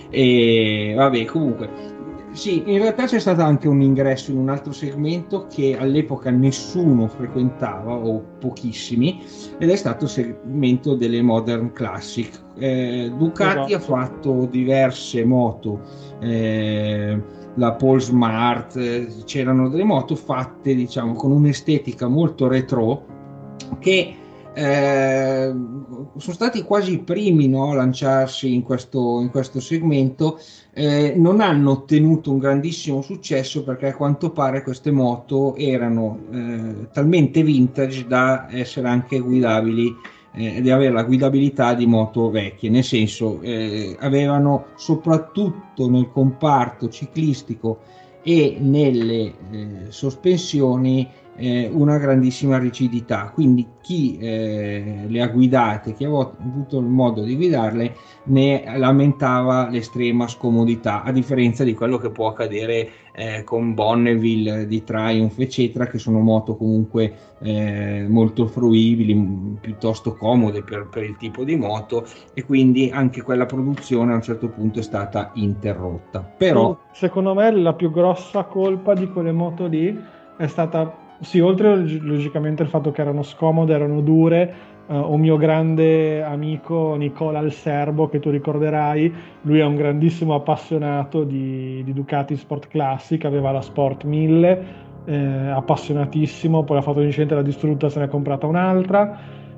e vabbè, comunque sì, in realtà c'è stato anche un ingresso in un altro segmento che all'epoca nessuno frequentava o pochissimi, ed è stato il segmento delle Modern Classic. Eh, Ducati Esatto. ha fatto diverse moto, eh, la Paul Smart, eh, c'erano delle moto fatte diciamo con un'estetica molto retro che eh, sono stati quasi i primi, no, a lanciarsi in questo, in questo segmento. Eh, non hanno ottenuto un grandissimo successo perché a quanto pare queste moto erano eh, talmente vintage da essere anche guidabili, eh, di avere la guidabilità di moto vecchie, nel senso eh, avevano soprattutto nel comparto ciclistico e nelle eh, sospensioni eh, una grandissima rigidità, quindi chi eh, le ha guidate, chi ha avuto il modo di guidarle ne lamentava l'estrema scomodità, a differenza di quello che può accadere eh, con Bonneville di Triumph eccetera, che sono moto comunque eh, molto fruibili, piuttosto comode per, per il tipo di moto, e quindi anche quella produzione a un certo punto è stata interrotta. Però secondo me la più grossa colpa di quelle moto lì è stata, sì, oltre logicamente il fatto che erano scomode, erano dure. Uh, un mio grande amico Nicola il Serbo, che tu ricorderai, lui è un grandissimo appassionato di, di Ducati Sport Classic, aveva la Sport mille, eh, appassionatissimo, poi ha fatto un incidente, l'ha distrutta, se ne è comprata un'altra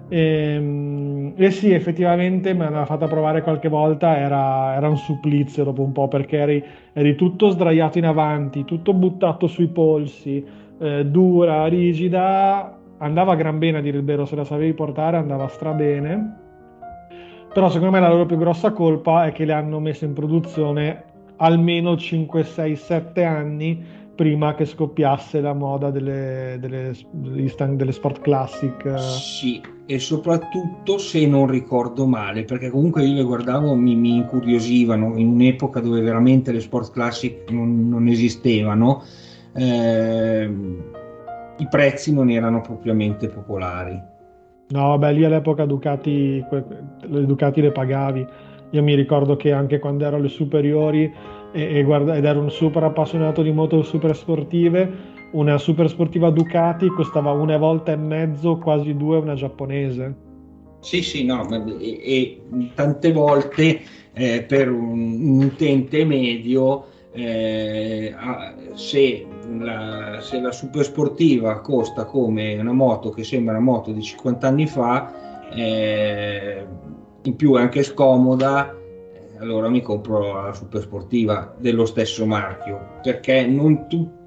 e, e sì, effettivamente me l'ha fatta provare qualche volta, era, era un supplizio dopo un po', perché eri, eri tutto sdraiato in avanti, tutto buttato sui polsi, eh, dura, rigida. Andava gran bene, a dire il vero, se la sapevi portare andava strabene, però secondo me la loro più grossa colpa è che le hanno messe in produzione almeno cinque, sei, sette anni prima che scoppiasse la moda delle, delle, delle Sport Classic. sì, e soprattutto, se non ricordo male, perché comunque io le guardavo, mi, mi incuriosivano in un'epoca dove veramente le sport classic non, non esistevano, eh, i prezzi non erano propriamente popolari. No, vabbè, lì all'epoca Ducati, que- le Ducati le pagavi. Io mi ricordo che anche quando ero alle superiori e, e guarda- ed ero un super appassionato di moto super sportive, una super sportiva Ducati costava una volta e mezzo, quasi due, una giapponese. Sì, sì, no, ma- e, e tante volte eh, per un, un utente medio, eh, a- se, la, se la super sportiva costa come una moto che sembra una moto di cinquanta anni fa, eh, in più è anche scomoda, eh, allora mi compro la super sportiva dello stesso marchio, perché non tutti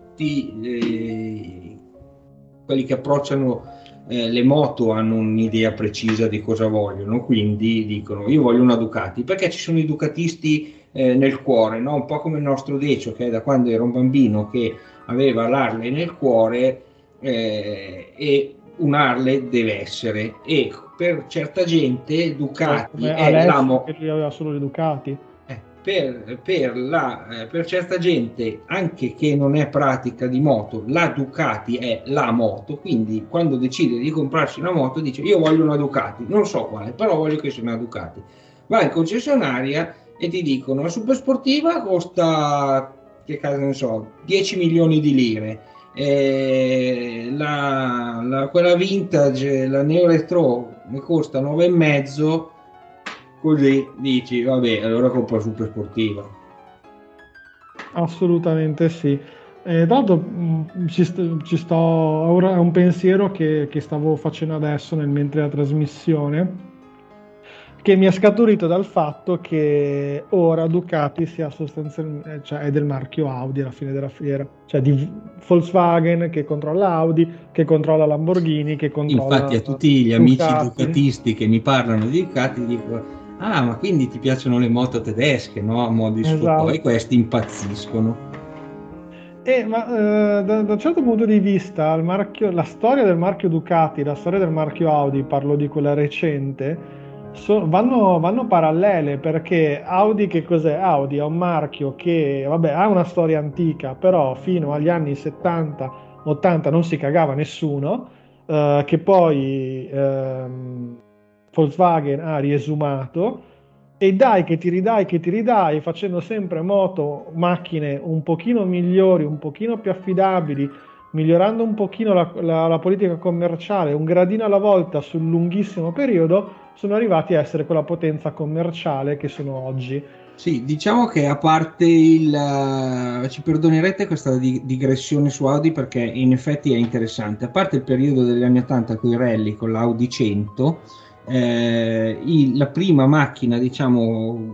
eh, quelli che approcciano eh, le moto hanno un'idea precisa di cosa vogliono, quindi dicono io voglio una Ducati, perché ci sono i ducatisti eh, nel cuore, no? Un po' come il nostro Decio, che da quando era un bambino che aveva l'Harley nel cuore, eh, e un Harley deve essere, e per certa gente Ducati Come è Alessio, la mo- che lui aveva solo le Ducati. eh, per, per, la, eh, per certa gente, anche che non è pratica di moto, la Ducati è la moto, quindi quando decide di comprarsi una moto dice io voglio una Ducati, non so quale, però voglio che sia una Ducati. Va in concessionaria e ti dicono la super sportiva costa, che caso ne so, dieci milioni di lire, eh, la, la, quella vintage, la Neo Retro, ne costa nove e mezzo. Così dici, vabbè, allora compro la super sportiva. Assolutamente sì. Eh, tra l'altro mh, ci, st- ci sto ora, è un pensiero che, che stavo facendo adesso nel mentre la trasmissione, che mi è scaturito dal fatto che ora Ducati sia sostanzialmente, cioè è del marchio Audi alla fine della fiera, cioè di Volkswagen che controlla Audi, che controlla Lamborghini, che controlla Infatti a tutti gli amici Ducati. ducatisti che mi parlano di Ducati dico ah, ma quindi ti piacciono le moto tedesche, no? A mo' di Esatto. sfogo, e questi impazziscono. Eh, ma eh, da, da un certo punto di vista il marchio, la storia del marchio Ducati, la storia del marchio Audi, parlo di quella recente, so- vanno, vanno parallele, perché Audi che cos'è? Audi è un marchio che vabbè, ha una storia antica, però fino agli anni settanta ottanta non si cagava nessuno, eh, che poi ehm, Volkswagen ha riesumato, e dai che ti ridai che ti ridai, facendo sempre moto, macchine un pochino migliori, un pochino più affidabili, migliorando un pochino la, la- la politica commerciale, un gradino alla volta sul lunghissimo periodo, sono arrivati a essere quella potenza commerciale che sono oggi. Sì, diciamo che a parte il... eh, ci perdonerete questa di- digressione su Audi perché in effetti è interessante. A parte il periodo degli anni ottanta con i rally, con l'Audi cento, eh, il- la prima macchina, diciamo,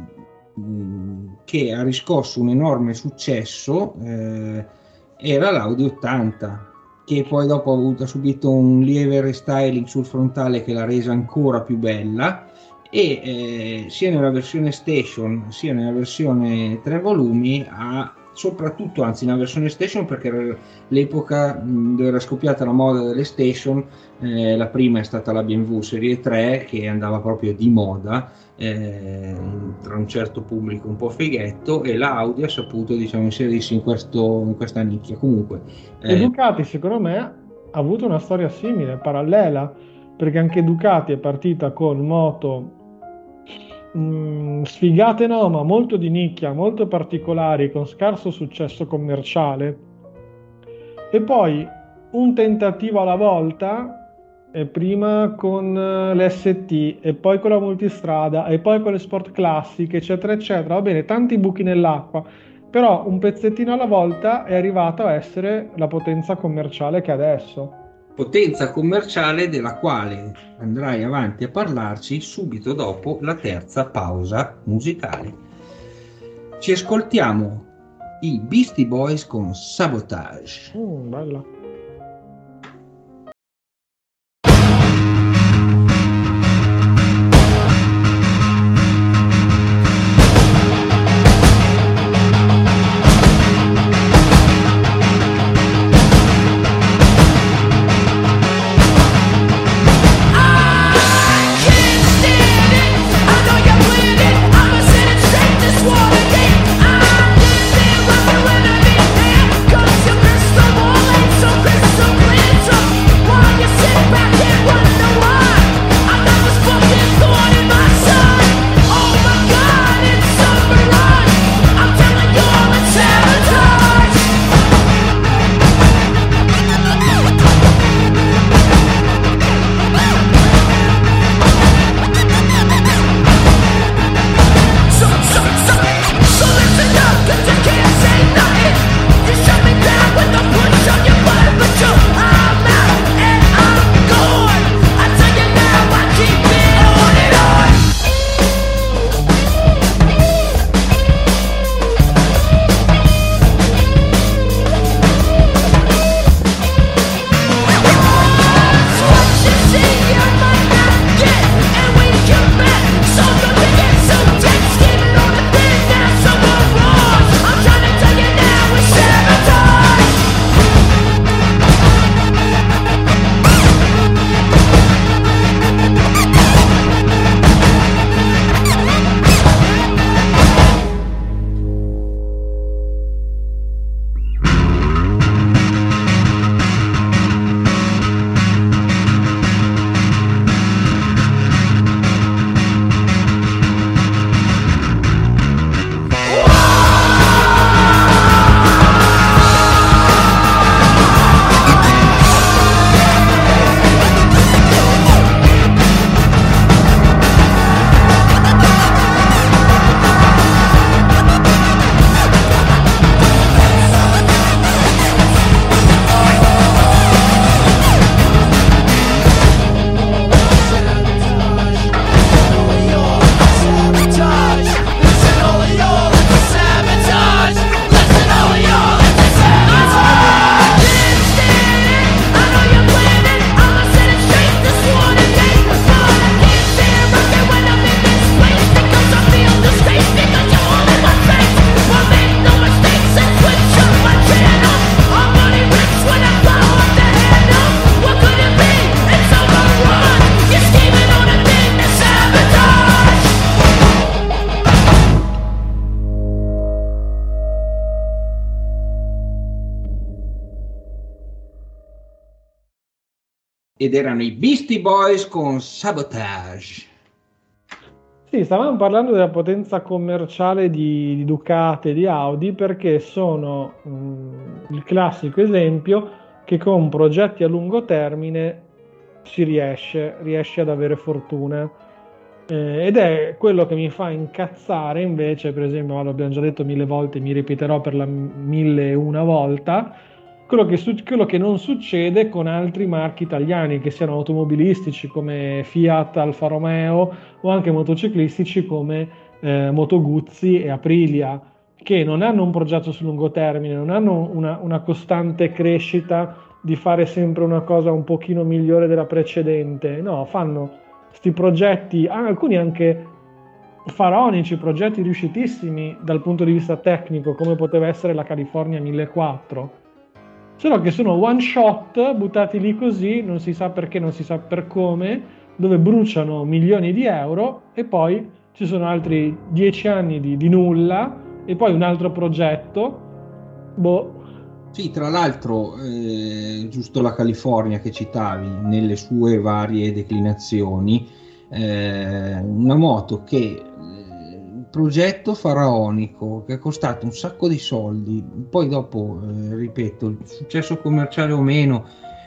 mh, che ha riscosso un enorme successo eh, era l'Audi ottanta, che poi dopo ha, avuto, ha subito un lieve restyling sul frontale che l'ha resa ancora più bella, e eh, sia nella versione station sia nella versione tre volumi ha soprattutto, anzi nella versione station, perché era l'epoca mh, dove era scoppiata la moda delle station. Eh, la prima è stata la B M W Serie tre, che andava proprio di moda eh, tra un certo pubblico un po' fighetto, e la Audi ha saputo, diciamo, inserirsi in, questo, in questa nicchia. Comunque E eh, Ducati, secondo me, ha avuto una storia simile, parallela, perché anche Ducati è partita con moto mh, sfigate, no, ma molto di nicchia, molto particolari, con scarso successo commerciale, e poi un tentativo alla volta, e prima con eh, l'S T, e poi con la multistrada, e poi con le sport classiche, eccetera, eccetera. Va bene, tanti buchi nell'acqua, però un pezzettino alla volta è arrivato a essere la potenza commerciale che è adesso. potenza commerciale della quale andrai avanti a parlarci subito dopo la terza pausa musicale. Ci ascoltiamo i Beastie Boys con Sabotage. Mm, bella. I ed erano i Beastie Boys con Sabotage. Sì, stavamo parlando della potenza commerciale di, di Ducati e di Audi perché sono mh, il classico esempio che con progetti a lungo termine si riesce, riesce ad avere fortuna. Eh, ed è quello che mi fa incazzare invece, per esempio, l'abbiamo già detto mille volte, mi ripeterò per la mille e una volta, quello che, su- quello che non succede con altri marchi italiani, che siano automobilistici come Fiat, Alfa Romeo o anche motociclistici come eh, Moto Guzzi e Aprilia, che non hanno un progetto su lungo termine, non hanno una, una costante crescita di fare sempre una cosa un pochino migliore della precedente, no, fanno sti progetti, alcuni anche faraonici, progetti riuscitissimi dal punto di vista tecnico, come poteva essere la California millequattrocento, solo che sono one shot buttati lì così, non si sa perché, non si sa per come, dove bruciano milioni di euro e poi ci sono altri dieci anni di, di nulla e poi un altro progetto, boh. Sì, tra l'altro, eh, giusto la California che citavi, nelle sue varie declinazioni, eh, una moto che, eh, progetto faraonico, che è costato un sacco di soldi, poi dopo, eh, ripeto, il successo commerciale o meno,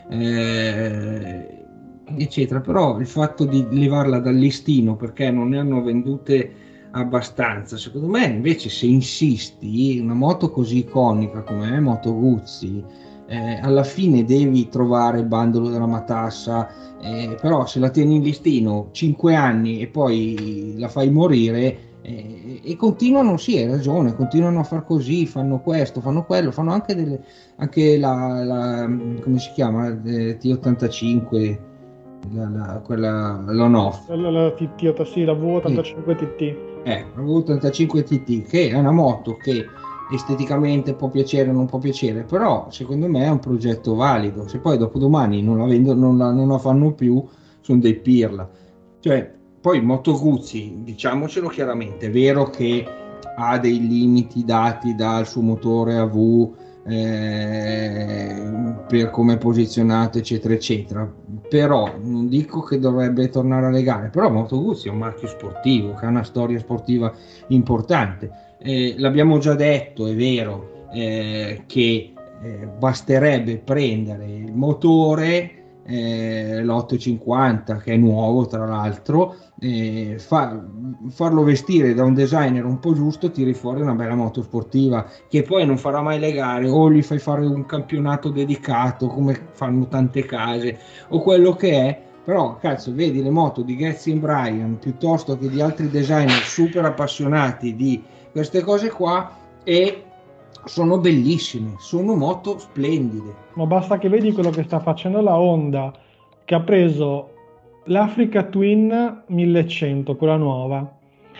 eh, eccetera, però il fatto di levarla dal listino perché non ne hanno vendute abbastanza, secondo me invece se insisti una moto così iconica come è Moto Guzzi, eh, alla fine devi trovare il bandolo della matassa, eh, però se la tieni in listino cinque anni e poi la fai morire, eh, e continuano, sì hai ragione, continuano a far così, fanno questo, fanno quello, fanno anche delle, anche la, la come si chiama, eh, T ottantacinque, la, la, quella l'on-off, La, la, la T T, sì, la V ottantacinque T T. eh, la V ottantacinque T T, che è una moto che esteticamente può piacere o non può piacere, però secondo me è un progetto valido. Se poi dopo domani non la vendono, non la, non la fanno più, sono dei pirla. Cioè, poi Moto Guzzi, diciamocelo chiaramente, è vero che ha dei limiti dati dal suo motore A V, eh, per come è posizionato, eccetera eccetera, però non dico che dovrebbe tornare alle gare, però Moto Guzzi è un marchio sportivo che ha una storia sportiva importante, eh, l'abbiamo già detto, è vero, eh, che eh, basterebbe prendere il motore, eh, l'ottocentocinquanta, che è nuovo tra l'altro, eh, fa, farlo vestire da un designer un po' giusto, tiri fuori una bella moto sportiva che poi non farà mai le gare, o gli fai fare un campionato dedicato come fanno tante case o quello che è, però cazzo, vedi le moto di Getzy e Bryan piuttosto che di altri designer super appassionati di queste cose qua e sono bellissime, sono moto splendide. Ma basta che vedi quello che sta facendo la Honda, che ha preso l'Africa Twin millecento, quella nuova,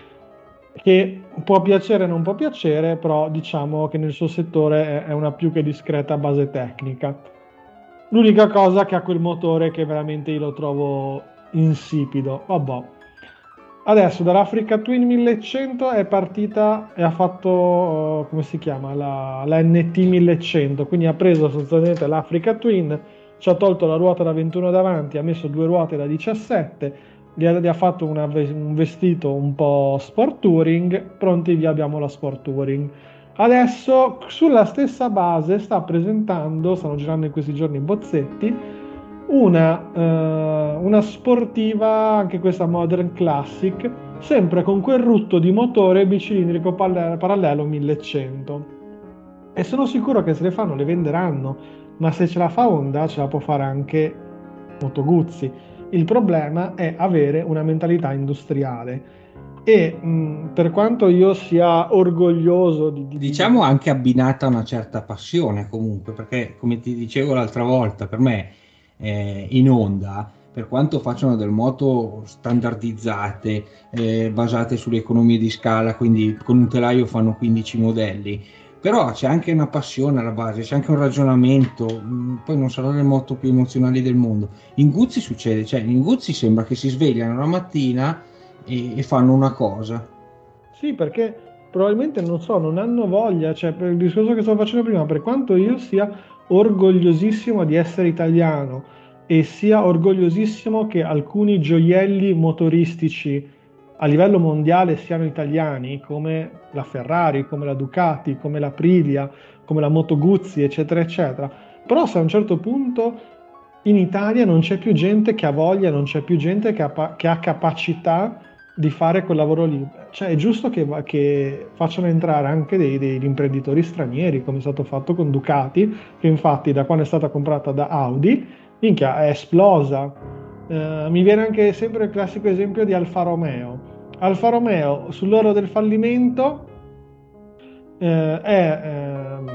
che può piacere o non può piacere, però diciamo che nel suo settore è una più che discreta base tecnica. L'unica cosa che ha quel motore che veramente io lo trovo insipido, vabbè. Adesso dall'Africa Twin millecento è partita e ha fatto, uh, come si chiama, la, la N T millecento, quindi ha preso sostanzialmente l'Africa Twin, ci ha tolto la ruota da ventuno davanti, ha messo due ruote da diciassette, gli ha, gli ha fatto una, un vestito un po' sport touring, pronti via abbiamo la sport touring. Adesso sulla stessa base sta presentando, stanno girando in questi giorni i bozzetti, una, eh, una sportiva, anche questa modern classic, sempre con quel rutto di motore bicilindrico palle- parallelo millecento, e sono sicuro che se le fanno le venderanno, ma se ce la fa Honda ce la può fare anche Moto Guzzi. Il problema è avere una mentalità industriale e mh, per quanto io sia orgoglioso di, di diciamo anche abbinata a una certa passione comunque, perché come ti dicevo l'altra volta, per me eh, in Honda, per quanto facciano delle moto standardizzate, eh, basate sulle economie di scala, quindi con un telaio fanno quindici modelli, però c'è anche una passione alla base, c'è anche un ragionamento, mh, poi non saranno le moto più emozionali del mondo. In Guzzi succede, cioè in Guzzi sembra che si svegliano la mattina e, e fanno una cosa. Sì, perché probabilmente, non so, non hanno voglia, cioè per il discorso che stavo facendo prima, per quanto io sia orgogliosissimo di essere italiano e sia orgogliosissimo che alcuni gioielli motoristici a livello mondiale siano italiani, come la Ferrari, come la Ducati, come la Aprilia, come la Moto Guzzi, eccetera, eccetera. Però se a un certo punto in Italia non c'è più gente che ha voglia, non c'è più gente che ha, che ha capacità di fare quel lavoro lì, cioè è giusto che, che facciano entrare anche dei, degli imprenditori stranieri, come è stato fatto con Ducati, che infatti da quando è stata comprata da Audi, minchia, è esplosa. Uh, mi viene anche sempre il classico esempio di Alfa Romeo. Alfa Romeo sull'orlo del fallimento uh, è uh,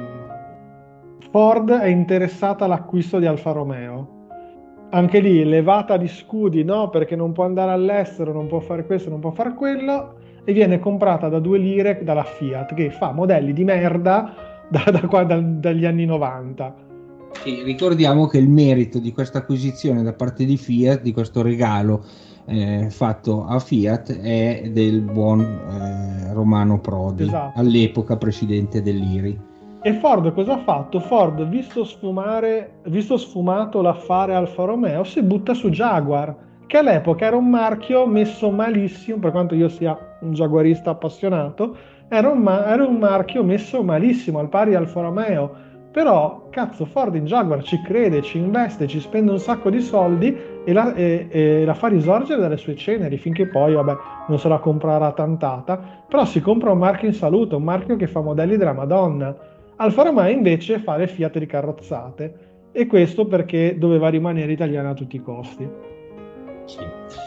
Ford è interessata all'acquisto di Alfa Romeo. Anche lì levata di scudi, no? Perché non può andare all'estero, non può fare questo, non può fare quello, e viene comprata da due lire dalla Fiat, che fa modelli di merda da, da qua, da, dagli anni novanta. Sì, ricordiamo che il merito di questa acquisizione da parte di Fiat, di questo regalo eh, fatto a Fiat, è del buon eh, Romano Prodi, esatto, all'epoca presidente dell'I R I. E Ford cosa ha fatto? Ford, visto sfumare, visto sfumato l'affare Alfa Romeo, si butta su Jaguar, che all'epoca era un marchio messo malissimo, per quanto io sia un jaguarista appassionato, era un, ma- era un marchio messo malissimo, al pari Alfa Romeo. Però, cazzo, Ford in Jaguar ci crede, ci investe, ci spende un sacco di soldi e la, e, e la fa risorgere dalle sue ceneri, finché poi, vabbè, non se la comprerà tantata, però si compra un marchio in salute, un marchio che fa modelli della Madonna. Alfa Romeo invece fa le Fiat ricarrozzate, e questo perché doveva rimanere italiana a tutti i costi. Sì.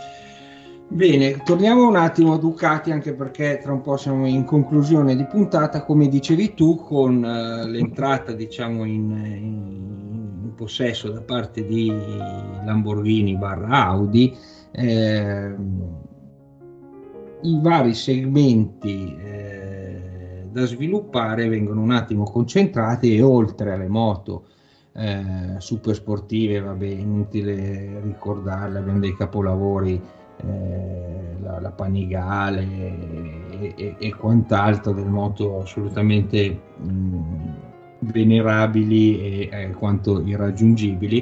Bene, torniamo un attimo a Ducati, anche perché tra un po' siamo in conclusione di puntata, come dicevi tu, con uh, l'entrata diciamo in, in possesso da parte di Lamborghini barra Audi, eh, i vari segmenti eh, da sviluppare vengono un attimo concentrati, e oltre alle moto eh, super sportive, vabbè, inutile ricordarle, abbiamo dei capolavori, eh, la, la Panigale e, e, e quant'altro, del moto assolutamente mh, venerabili e eh, quanto irraggiungibili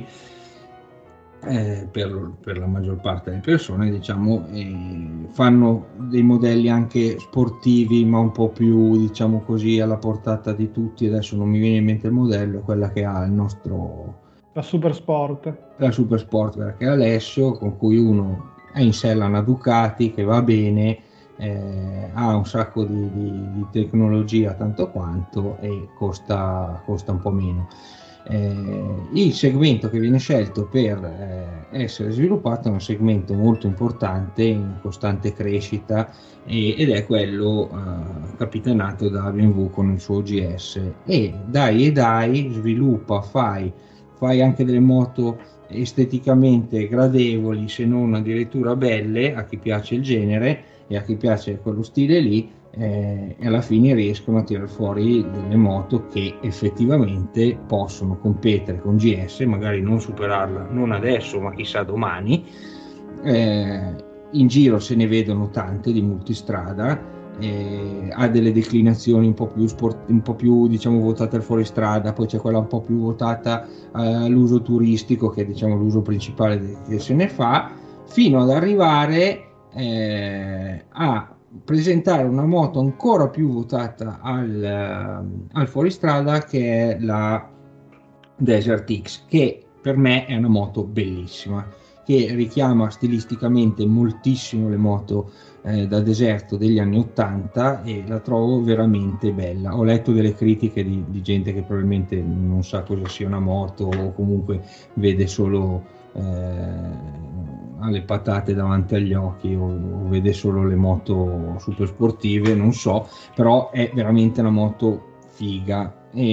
eh, per, per la maggior parte delle persone, diciamo, eh, fanno dei modelli anche sportivi, ma un po' più, diciamo così, alla portata di tutti. Adesso non mi viene in mente il modello, quella che ha il nostro, la Super Sport, la Super Sport, perché è Alessio, con cui uno è in sella una Ducati che va bene, eh, ha un sacco di, di, di tecnologia tanto quanto, e costa, costa un po' meno. Eh, il segmento che viene scelto per eh, essere sviluppato è un segmento molto importante, in costante crescita, e, ed è quello eh, capitanato da B M W con il suo G S. E dai e dai, sviluppa, fai, fai anche delle moto esteticamente gradevoli, se non addirittura belle, a chi piace il genere e a chi piace quello stile lì, eh, e alla fine riescono a tirare fuori delle moto che effettivamente possono competere con G S, magari non superarla, non adesso, ma chissà domani. Eh, in giro se ne vedono tante di multistrada. Eh, ha delle declinazioni un po' più sport, un po' più diciamo votate al fuoristrada, poi c'è quella un po' più votata eh, all'uso turistico, che è diciamo l'uso principale de- che se ne fa, fino ad arrivare eh, a presentare una moto ancora più votata al, al fuoristrada, che è la Desert X, che per me è una moto bellissima, che richiama stilisticamente moltissimo le moto eh, da deserto degli anni ottanta, e la trovo veramente bella. Ho letto delle critiche di, di gente che probabilmente non sa cosa sia una moto, o comunque vede solo eh, alle patate davanti agli occhi, o, o vede solo le moto super sportive, non so, però è veramente una moto figa,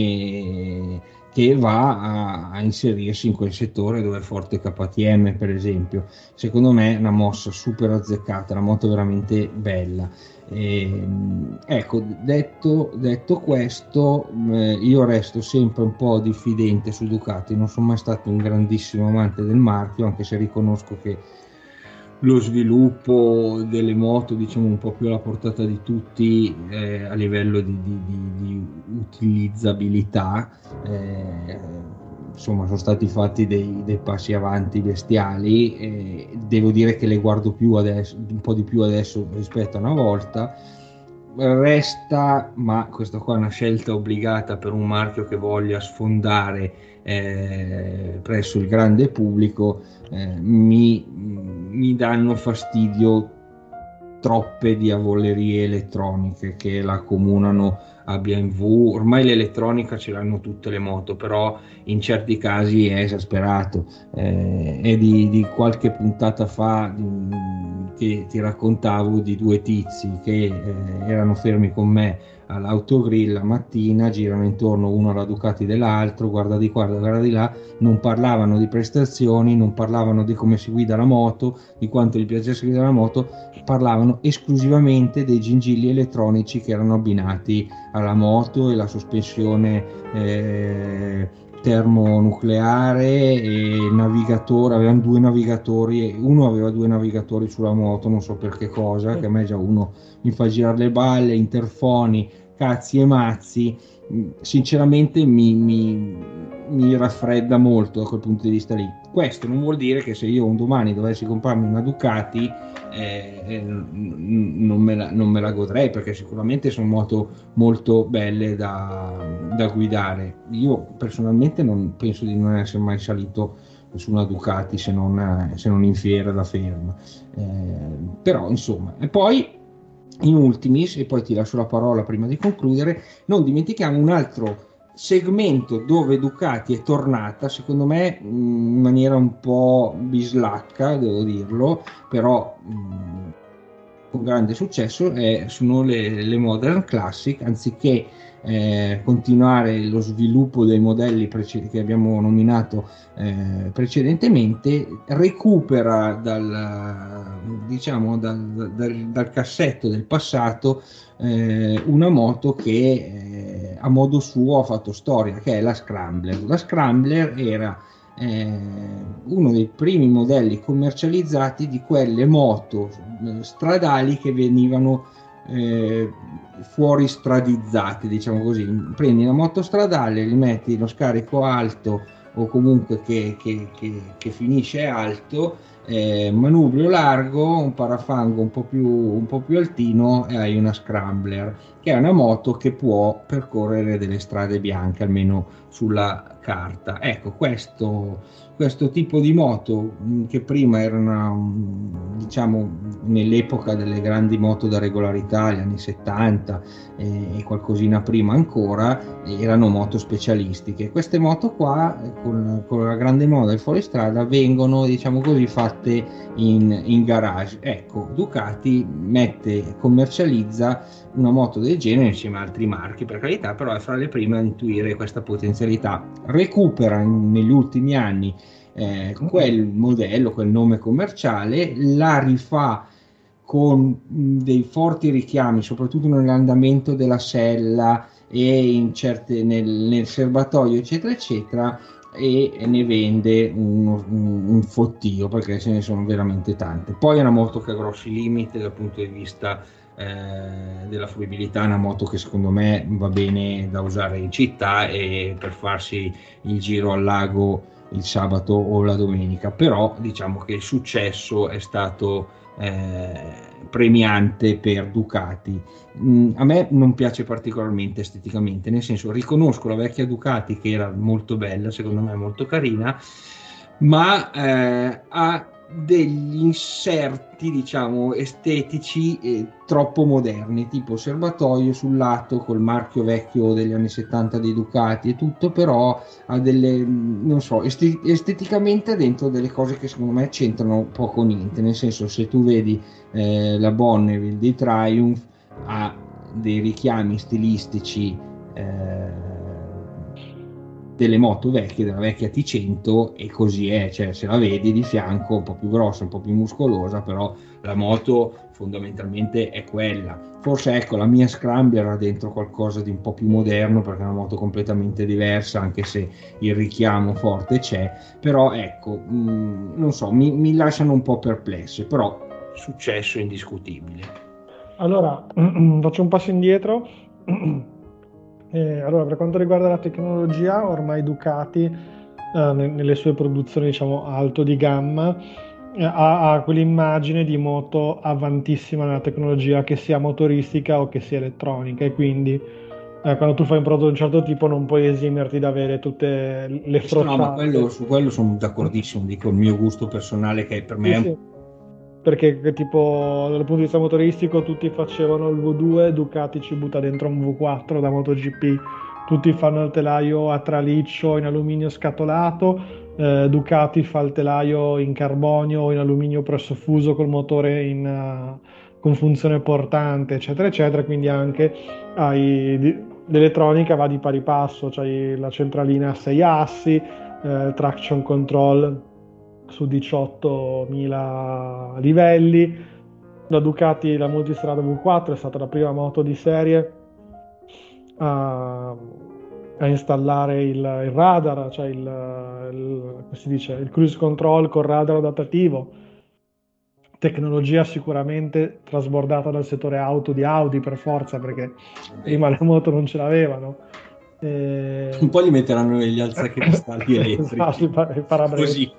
e che va a, a inserirsi in quel settore dove è forte K T M, per esempio. Secondo me è una mossa super azzeccata, una moto veramente bella. E, ecco, detto, detto questo, eh, io resto sempre un po' diffidente su Ducati. Non sono mai stato un grandissimo amante del marchio, anche se riconosco che lo sviluppo delle moto, diciamo, un po' più alla portata di tutti eh, a livello di, di, di, di utilizzabilità, eh, insomma sono stati fatti dei, dei passi avanti bestiali, e devo dire che le guardo più adesso, un po' di più adesso rispetto a una volta. Resta, ma questa qua è una scelta obbligata per un marchio che voglia sfondare eh, presso il grande pubblico, eh, mi, mi danno fastidio troppe diavolerie elettroniche che la accomunano a B M W. Ormai l'elettronica ce l'hanno tutte le moto, però in certi casi è esasperato. Eh, è di, di qualche puntata fa di, che ti raccontavo di due tizi che eh, erano fermi con me all'autogrill la mattina, girano intorno uno alla Ducati dell'altro, guarda di qua, guarda di là, non parlavano di prestazioni, non parlavano di come si guida la moto, di quanto gli piacesse guidare la moto, parlavano esclusivamente dei gingilli elettronici che erano abbinati alla moto e la sospensione eh, termonucleare e il navigatore. Avevano due navigatori, uno aveva due navigatori sulla moto, non so per che cosa, che a me già uno mi fa girare le balle, interfoni, cazzi e mazzi. Sinceramente mi, mi, mi raffredda molto da quel punto di vista lì. Questo non vuol dire che se io un domani dovessi comprarmi una Ducati eh, eh, non, me la, non me la godrei, perché sicuramente sono moto molto belle da, da guidare. Io personalmente non penso di non essere mai salito su una Ducati se non, se non in fiera da ferma, eh, però insomma. E poi in ultimis, e poi ti lascio la parola prima di concludere, non dimentichiamo un altro segmento dove Ducati è tornata, secondo me in maniera un po' bislacca, devo dirlo, però mh, con grande successo, è, sono le, le Modern Classic. Anziché eh, continuare lo sviluppo dei modelli prece- che abbiamo nominato eh, precedentemente, recupera dal, diciamo, dal, dal, dal cassetto del passato eh, una moto che eh, a modo suo ha fatto storia, che è la Scrambler. La Scrambler era eh, uno dei primi modelli commercializzati di quelle moto eh, stradali che venivano eh, fuori stradizzate, diciamo così. Prendi la moto stradale, gli metti lo scarico alto o comunque che, che, che, che finisce alto, eh, manubrio largo, un parafango un po' più, un po' più altino, e hai una Scrambler, che è una moto che può percorrere delle strade bianche, almeno sulla carta. Ecco, questo, questo tipo di moto che prima erano, diciamo, nell'epoca delle grandi moto da regolarità, gli anni settanta e qualcosina prima ancora, erano moto specialistiche. Queste moto qua con, con la grande moda del fuoristrada vengono, diciamo così, fatte in, in garage. Ecco, Ducati mette, commercializza una moto del genere insieme a altri marchi, per carità, però è fra le prime a intuire questa potenzialità. Recupera in, negli ultimi anni eh, quel modello, quel nome commerciale, la rifà con dei forti richiami, soprattutto nell'andamento della sella e in certe, nel, nel serbatoio, eccetera eccetera, e ne vende un, un, un fottio, perché ce ne sono veramente tante. Poi è una moto che ha grossi limiti dal punto di vista eh, della fruibilità, è una moto che secondo me va bene da usare in città e per farsi il giro al lago il sabato o la domenica, però diciamo che il successo è stato eh, premiante per Ducati. Mm, a me non piace particolarmente esteticamente, nel senso, riconosco la vecchia Ducati che era molto bella, secondo me molto carina, ma eh, ha degli inserti, diciamo, estetici eh, troppo moderni, tipo serbatoio sul lato col marchio vecchio degli anni settanta dei Ducati e tutto, però ha delle, non so, esti- esteticamente dentro delle cose che secondo me c'entrano poco o niente, nel senso, se tu vedi eh, la Bonneville di Triumph ha dei richiami stilistici eh, delle moto vecchie, della vecchia T cento, e così è, cioè se la vedi di fianco un po' più grossa, un po' più muscolosa, però la moto fondamentalmente è quella. Forse ecco, la mia Scrambler ha dentro qualcosa di un po' più moderno, perché è una moto completamente diversa, anche se il richiamo forte c'è, però ecco, mh, non so, mi, mi lasciano un po' perplesse, però successo indiscutibile. Allora, faccio un passo indietro. Eh, allora, per quanto riguarda la tecnologia, ormai Ducati eh, ne- nelle sue produzioni, diciamo, alto di gamma, eh, ha, ha quell'immagine di moto avantissima nella tecnologia, che sia motoristica o che sia elettronica, e quindi eh, quando tu fai un prodotto di un certo tipo non puoi esimerti da avere tutte le Sì, no, ma quello, frociate. su quello sono d'accordissimo, dico il mio gusto personale che per me Sì, è un sì. Perché che tipo dal punto di vista motoristico tutti facevano il V due, Ducati ci butta dentro un V quattro da MotoGP, tutti fanno il telaio a traliccio in alluminio scatolato, eh, Ducati fa il telaio in carbonio o in alluminio presso fuso col motore in, eh, con funzione portante, eccetera, eccetera, quindi anche hai di- l'elettronica va di pari passo, c'hai la centralina a sei assi, eh, traction control su diciottomila livelli. La Ducati, la Multistrada V quattro è stata la prima moto di serie a, a installare il, il radar, cioè il, il- come si dice, il cruise control con radar adattativo, tecnologia sicuramente trasbordata dal settore auto di Audi per forza, perché prima le moto non ce l'avevano. un E... po' gli metteranno gli alzacristalli Esatto, elettrici, i pa- i parabrezza. così.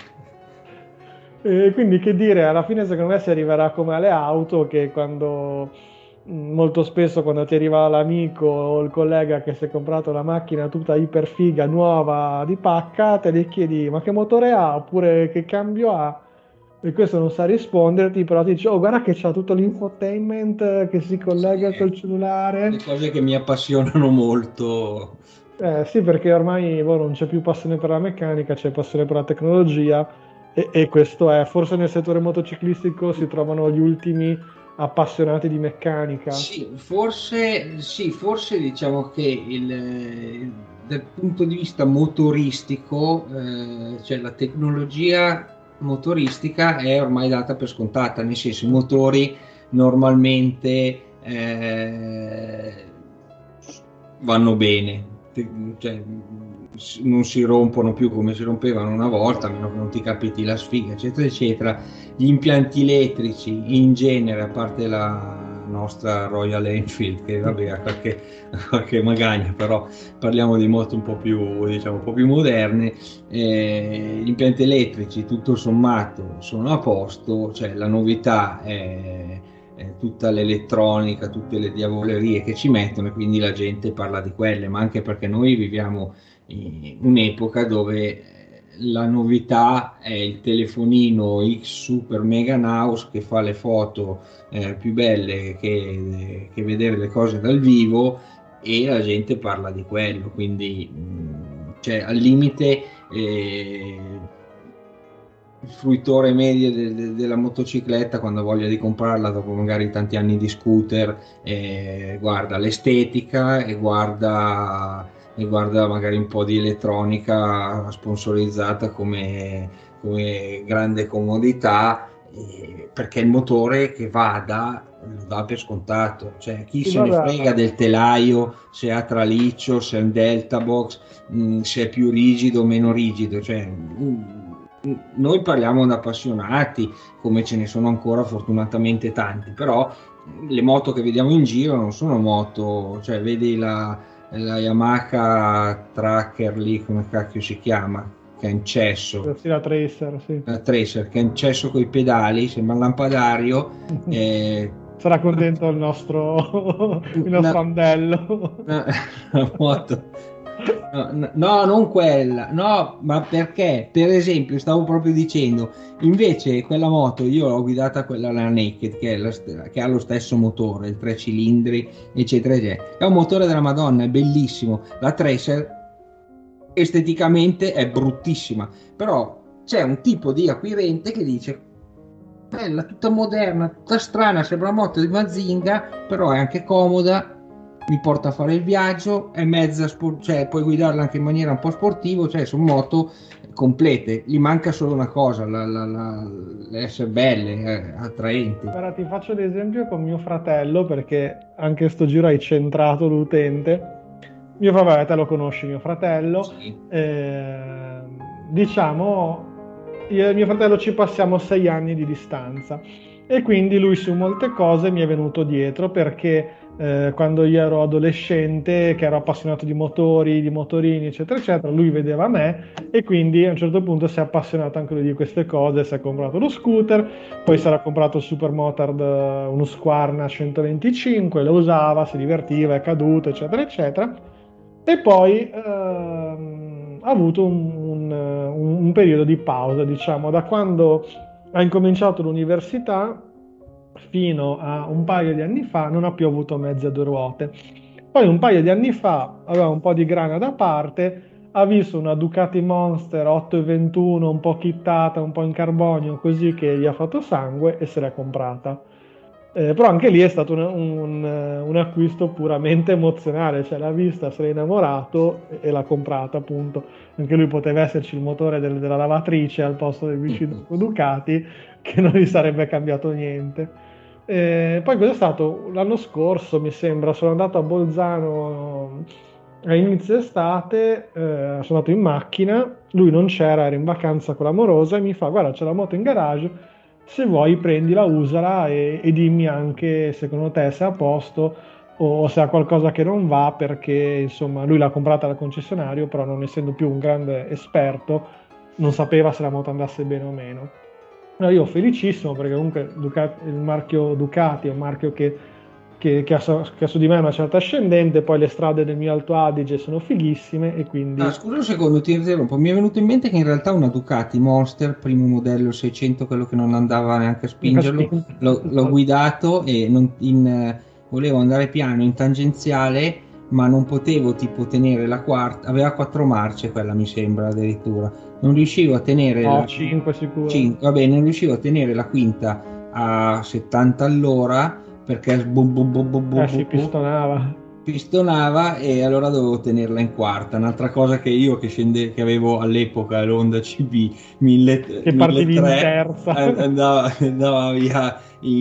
E quindi che dire, alla fine secondo me si arriverà come alle auto, che quando mh, molto spesso quando ti arriva l'amico o il collega che si è comprato la macchina tutta iper figa, nuova di pacca, te gli chiedi ma che motore ha oppure che cambio ha, e questo non sa risponderti, però ti dice oh guarda che c'ha tutto l'infotainment che si Sì, collega col le cellulare. cose che mi appassionano molto. Eh, sì, perché ormai boh, non c'è più passione per la meccanica, c'è passione per la tecnologia, e, e questo è, forse nel settore motociclistico si trovano gli ultimi appassionati di meccanica. Sì, forse, sì, forse diciamo che il, dal punto di vista motoristico, eh, cioè la tecnologia motoristica è ormai data per scontata, nel senso i motori normalmente eh, vanno bene, Te- cioè, s- non si rompono più come si rompevano una volta, a meno che non ti capiti la sfiga, eccetera, eccetera. Gli impianti elettrici in genere, a parte la nostra Royal Enfield, che vabbè ha qualche, ha qualche magagna, però parliamo di moto un po' più, diciamo, un po' più moderne, eh, gli impianti elettrici tutto sommato sono a posto, cioè la novità è, è tutta l'elettronica, tutte le diavolerie che ci mettono, e quindi la gente parla di quelle, ma anche perché noi viviamo in un'epoca dove la novità è il telefonino X Super Mega Naus che fa le foto eh, più belle che, che vedere le cose dal vivo, e la gente parla di quello, quindi mh, cioè, al limite eh, il fruitore medio de- de- della motocicletta, quando ha voglia di comprarla dopo magari tanti anni di scooter, eh, guarda l'estetica e guarda, e guarda magari un po' di elettronica sponsorizzata come, come grande comodità, eh, perché il motore che vada lo dà per scontato, cioè chi Sì, se ne guarda, frega del telaio, se ha traliccio, se è un delta box, mh, se è più rigido o meno rigido, cioè mh, noi parliamo da appassionati, come ce ne sono ancora fortunatamente tanti, però le moto che vediamo in giro non sono moto, cioè vedi la, la Yamaha Tracker lì, come cacchio si chiama, che è in cesso, sì, la Tracer, sì. la Tracer, che è in cesso coi pedali, sembra un lampadario, eh, Sarà contento il nostro, il una, nostro Andello. una, una moto. No, no, no, non quella, no, ma perché? Per esempio, stavo proprio dicendo, invece quella moto io l'ho guidata, quella la Naked, che, è la, st- che ha lo stesso motore, il tre cilindri, eccetera, eccetera. È un motore della Madonna, è bellissimo. La Tracer esteticamente è bruttissima, però c'è un tipo di acquirente che dice bella, tutta moderna, tutta strana, sembra una moto di Mazinga, però è anche comoda, mi porta a fare il viaggio, è mezza sport- cioè puoi guidarla anche in maniera un po' sportiva, cioè sono moto complete, gli manca solo una cosa, la, la, la, essere belle, eh, attraenti. Guarda, ti faccio l'esempio con mio fratello, perché anche sto giro hai centrato l'utente. Mio fratello, te lo conosci, mio fratello. Sì. Eh, diciamo, io e mio fratello ci passiamo sei anni di distanza. E quindi lui su molte cose mi è venuto dietro perché eh, quando io ero adolescente, che ero appassionato di motori, di motorini, eccetera, eccetera, lui vedeva me e quindi a un certo punto si è appassionato anche lui di queste cose, si è comprato lo scooter, poi si era comprato il Supermotard, uno Squarna centoventicinque, lo usava, si divertiva, è caduto, eccetera, eccetera. E poi ehm, ha avuto un, un, un periodo di pausa, diciamo, da quando ha incominciato l'università fino a un paio di anni fa non ha più avuto mezzi a due ruote. Poi un paio di anni fa aveva un po' di grana da parte, ha visto una Ducati Monster otto ventuno un po' chittata, un po' in carbonio, così che gli ha fatto sangue e se l'è comprata. Eh, però anche lì è stato un, un, un acquisto puramente emozionale, cioè l'ha vista, se l'è innamorato e, e l'ha comprata, appunto. Anche lui poteva esserci il motore del, della lavatrice al posto del vicino Ducati, che non gli sarebbe cambiato niente. Eh, poi cos'è stato? L'anno scorso, mi sembra, sono andato a Bolzano a inizio estate, eh, sono andato in macchina, lui non c'era, era in vacanza con l'amorosa e mi fa: guarda, c'è la moto in garage, se vuoi prendila, usala e, e dimmi anche secondo te se è a posto o se ha qualcosa che non va, perché insomma lui l'ha comprata al concessionario, però non essendo più un grande esperto non sapeva se la moto andasse bene o meno. No, io felicissimo perché comunque Ducati, il marchio Ducati è un marchio che, che, che, ha, che ha su di me una certa ascendente, poi le strade del mio Alto Adige sono fighissime e quindi... Ah, scusa un secondo, ti interrompo, mi è venuto in mente che in realtà una Ducati Monster, primo modello seicento, quello che non andava neanche a spingerlo, l'ho, l'ho guidato e non, in, volevo andare piano in tangenziale, ma non potevo tipo tenere la quarta, aveva quattro marce quella mi sembra addirittura, non riuscivo a tenere no, la cinque sicuro. cinque, vabbè, non riuscivo a tenere la quinta a settanta all'ora perché bu, bu, bu, bu, bu, eh, si bu, pistonava pistonava e allora dovevo tenerla in quarta. Un'altra cosa che io che, scende, che avevo all'epoca l'Honda C B mille, che partivi in terza, andava, andava via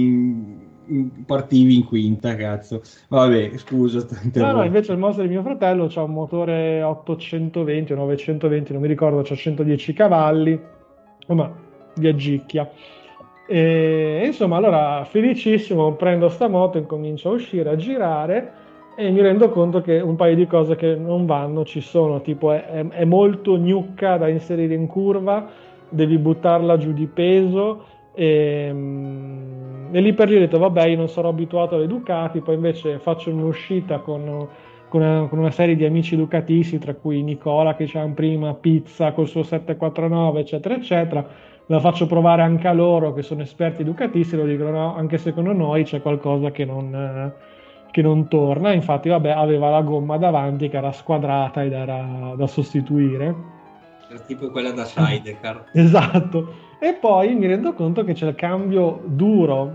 in partivi in quinta, cazzo. Vabbè, scusa. No, no, invece il Monster di mio fratello c'ha un motore ottocentoventi o novecentoventi, non mi ricordo, c'ha centodieci cavalli, ma viagicchia. E insomma, allora felicissimo, prendo sta moto, incomincio a uscire, a girare e mi rendo conto che un paio di cose che non vanno ci sono, tipo è, è, è molto gnucca da inserire in curva, devi buttarla giù di peso. E, e lì per lì ho detto vabbè, io non sarò abituato alle Ducati, poi invece faccio un'uscita con, con, una, con una serie di amici ducatisti, tra cui Nicola che c'ha prima, Pizza col suo settecentoquarantanove eccetera eccetera, la faccio provare anche a loro che sono esperti ducatisti, lo dicono no, anche secondo noi c'è qualcosa che non, eh, che non torna. Infatti vabbè, aveva la gomma davanti che era squadrata ed era da sostituire, tipo quella da sidecar. Esatto. E poi mi rendo conto che c'è il cambio duro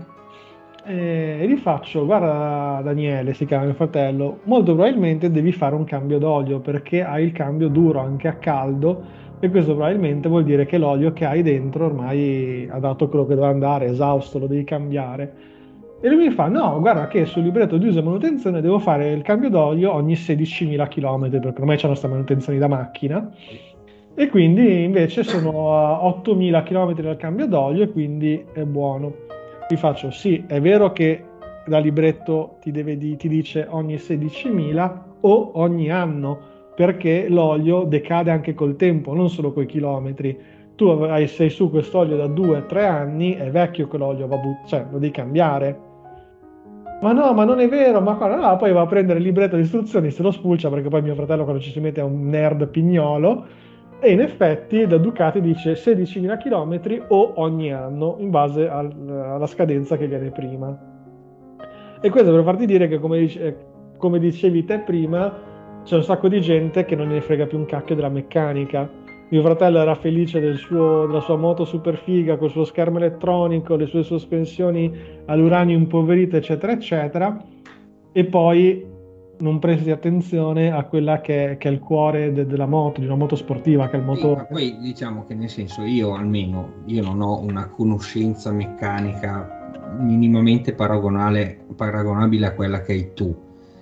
e gli faccio: guarda Daniele, si chiama mio fratello, molto probabilmente devi fare un cambio d'olio perché hai il cambio duro anche a caldo e questo probabilmente vuol dire che l'olio che hai dentro ormai ha dato quello che doveva andare, esausto, lo devi cambiare. E lui mi fa: no, guarda che sul libretto di uso e manutenzione devo fare il cambio d'olio ogni sedicimila chilometri perché ormai c'è la nostra manutenzione da macchina. E quindi invece sono a ottomila chilometri dal cambio d'olio e quindi è buono. Vi faccio: sì, è vero che da libretto ti, deve di, ti dice ogni sedicimila o ogni anno, perché l'olio decade anche col tempo, non solo coi chilometri. Tu hai, sei su quest'olio da due tre anni, è vecchio che l'olio, va but- cioè lo devi cambiare. Ma no, ma non è vero, ma qua, no, poi va a prendere il libretto di istruzioni, se lo spulcia, perché poi mio fratello quando ci si mette è un nerd pignolo. E in effetti da Ducati dice sedicimila chilometri o ogni anno in base al, alla scadenza che viene prima. E questo per farti dire che come, dice, come dicevi te prima c'è un sacco di gente che non ne frega più un cacchio della meccanica. Mio fratello era felice del suo, della sua moto super figa col suo schermo elettronico, le sue sospensioni all'uranio impoverite eccetera eccetera, e poi non presti attenzione a quella che, che è il cuore de, della moto, di una moto sportiva, che è il motore. Sì, ma poi diciamo che nel senso io almeno io non ho una conoscenza meccanica minimamente paragonale, paragonabile a quella che hai tu,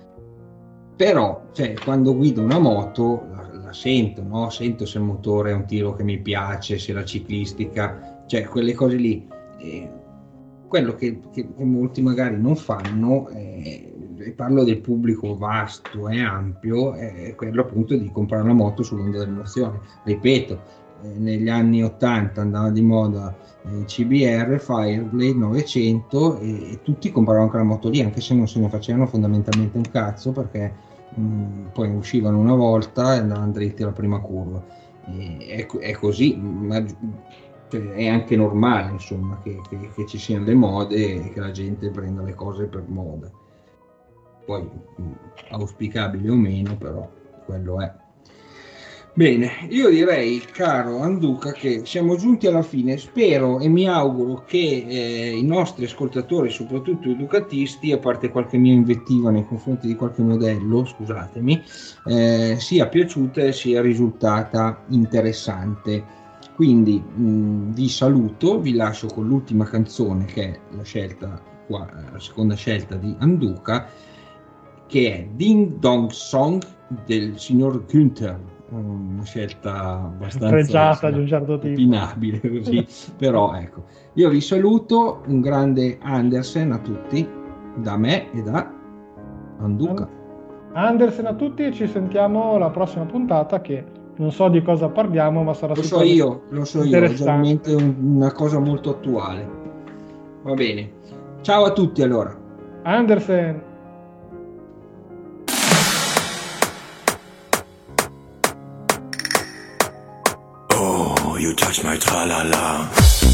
però cioè, quando guido una moto la, la sento, no? Sento se il motore è un tiro che mi piace, se la ciclistica, cioè quelle cose lì. Eh, quello che, che, che molti magari non fanno, eh, e parlo del pubblico vasto e ampio, è quello appunto di comprare la moto sull'onda dell'emozione. Ripeto, eh, negli anni ottanta andava di moda eh, C B R, Fireblade novecento, e, e tutti compravano anche la moto lì, anche se non se ne facevano fondamentalmente un cazzo, perché mh, poi uscivano una volta e andavano dritti alla prima curva. E, è, è così, ma cioè, è anche normale, insomma, che, che, che ci siano le mode e che la gente prenda le cose per moda. Poi mh, auspicabile o meno, però quello è. Bene, io direi, caro Anduca, che siamo giunti alla fine. Spero e mi auguro che eh, i nostri ascoltatori, soprattutto i ducatisti, a parte qualche mia invettiva nei confronti di qualche modello, scusatemi, eh, sia piaciuta e sia risultata interessante. Quindi mh, vi saluto, vi lascio con l'ultima canzone, che è la scelta qua, la seconda scelta di Anduca, che è Ding Dong Song del signor Günther, una scelta abbastanza pregiata di un certo tipo, opinabile così. Però ecco, io vi saluto, un grande Andersen a tutti da me e da Anduca. Andersen a tutti, e ci sentiamo la prossima puntata, che non so di cosa parliamo, ma sarà lo so io lo so io è veramente un, una cosa molto attuale. Va bene, ciao a tutti. Allora, Andersen. Oh, you touch my tra-la-la.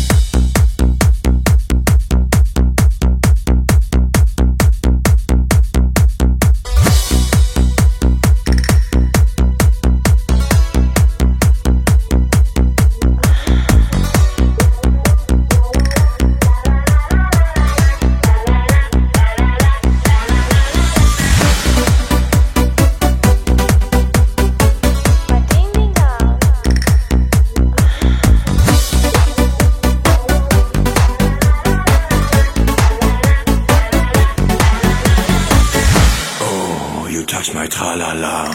Touch my tra-la-la.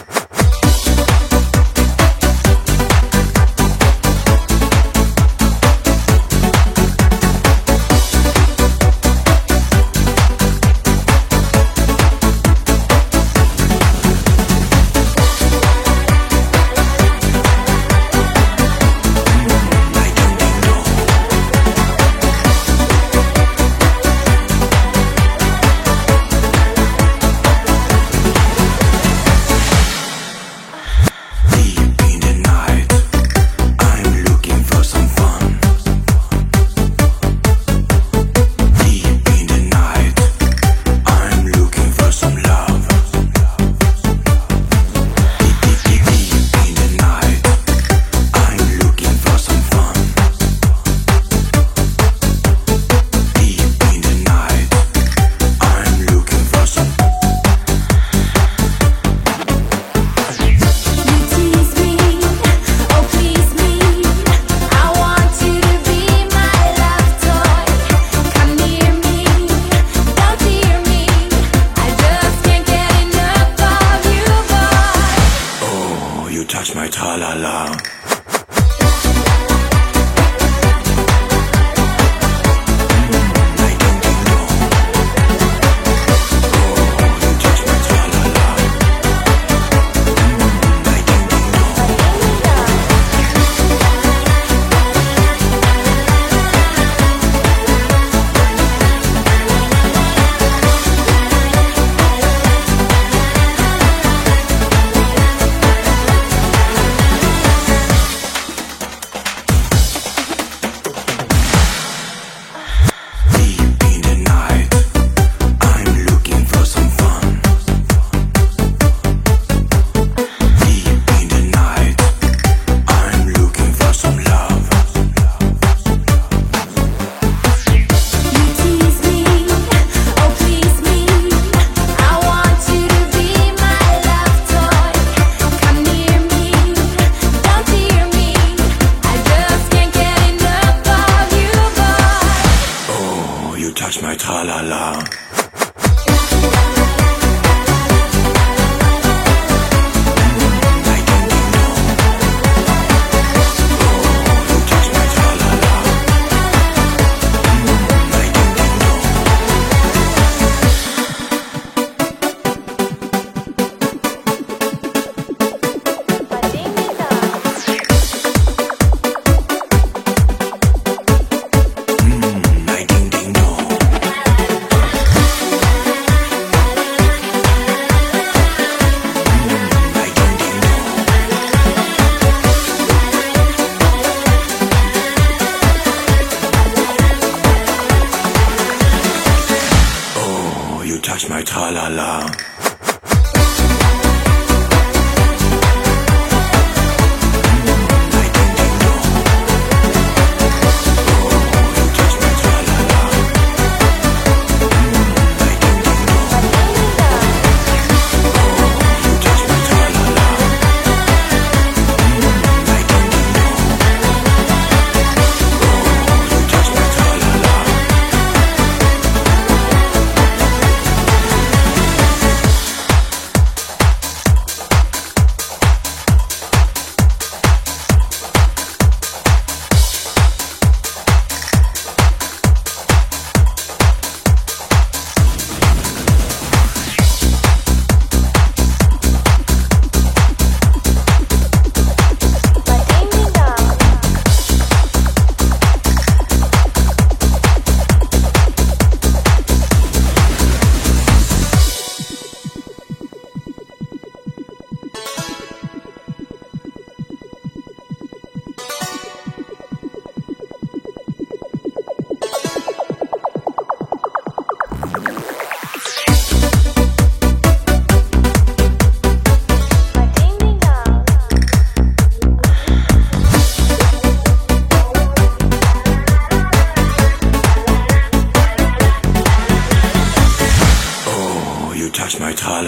Touch my tra-la-la. Touch my tra-la-la. Oh, you touch my tra-la-la.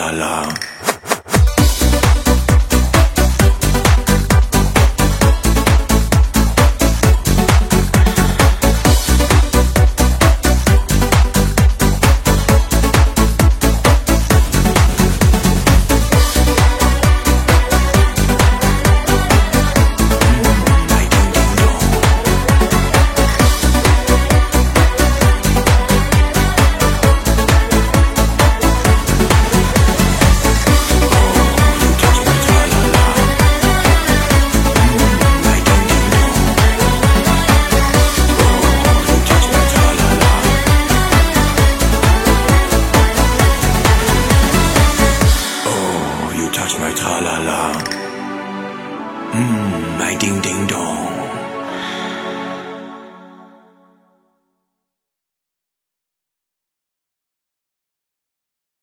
tra-la-la. Touch my tra-la-la. Mmm, my ding-ding-dong.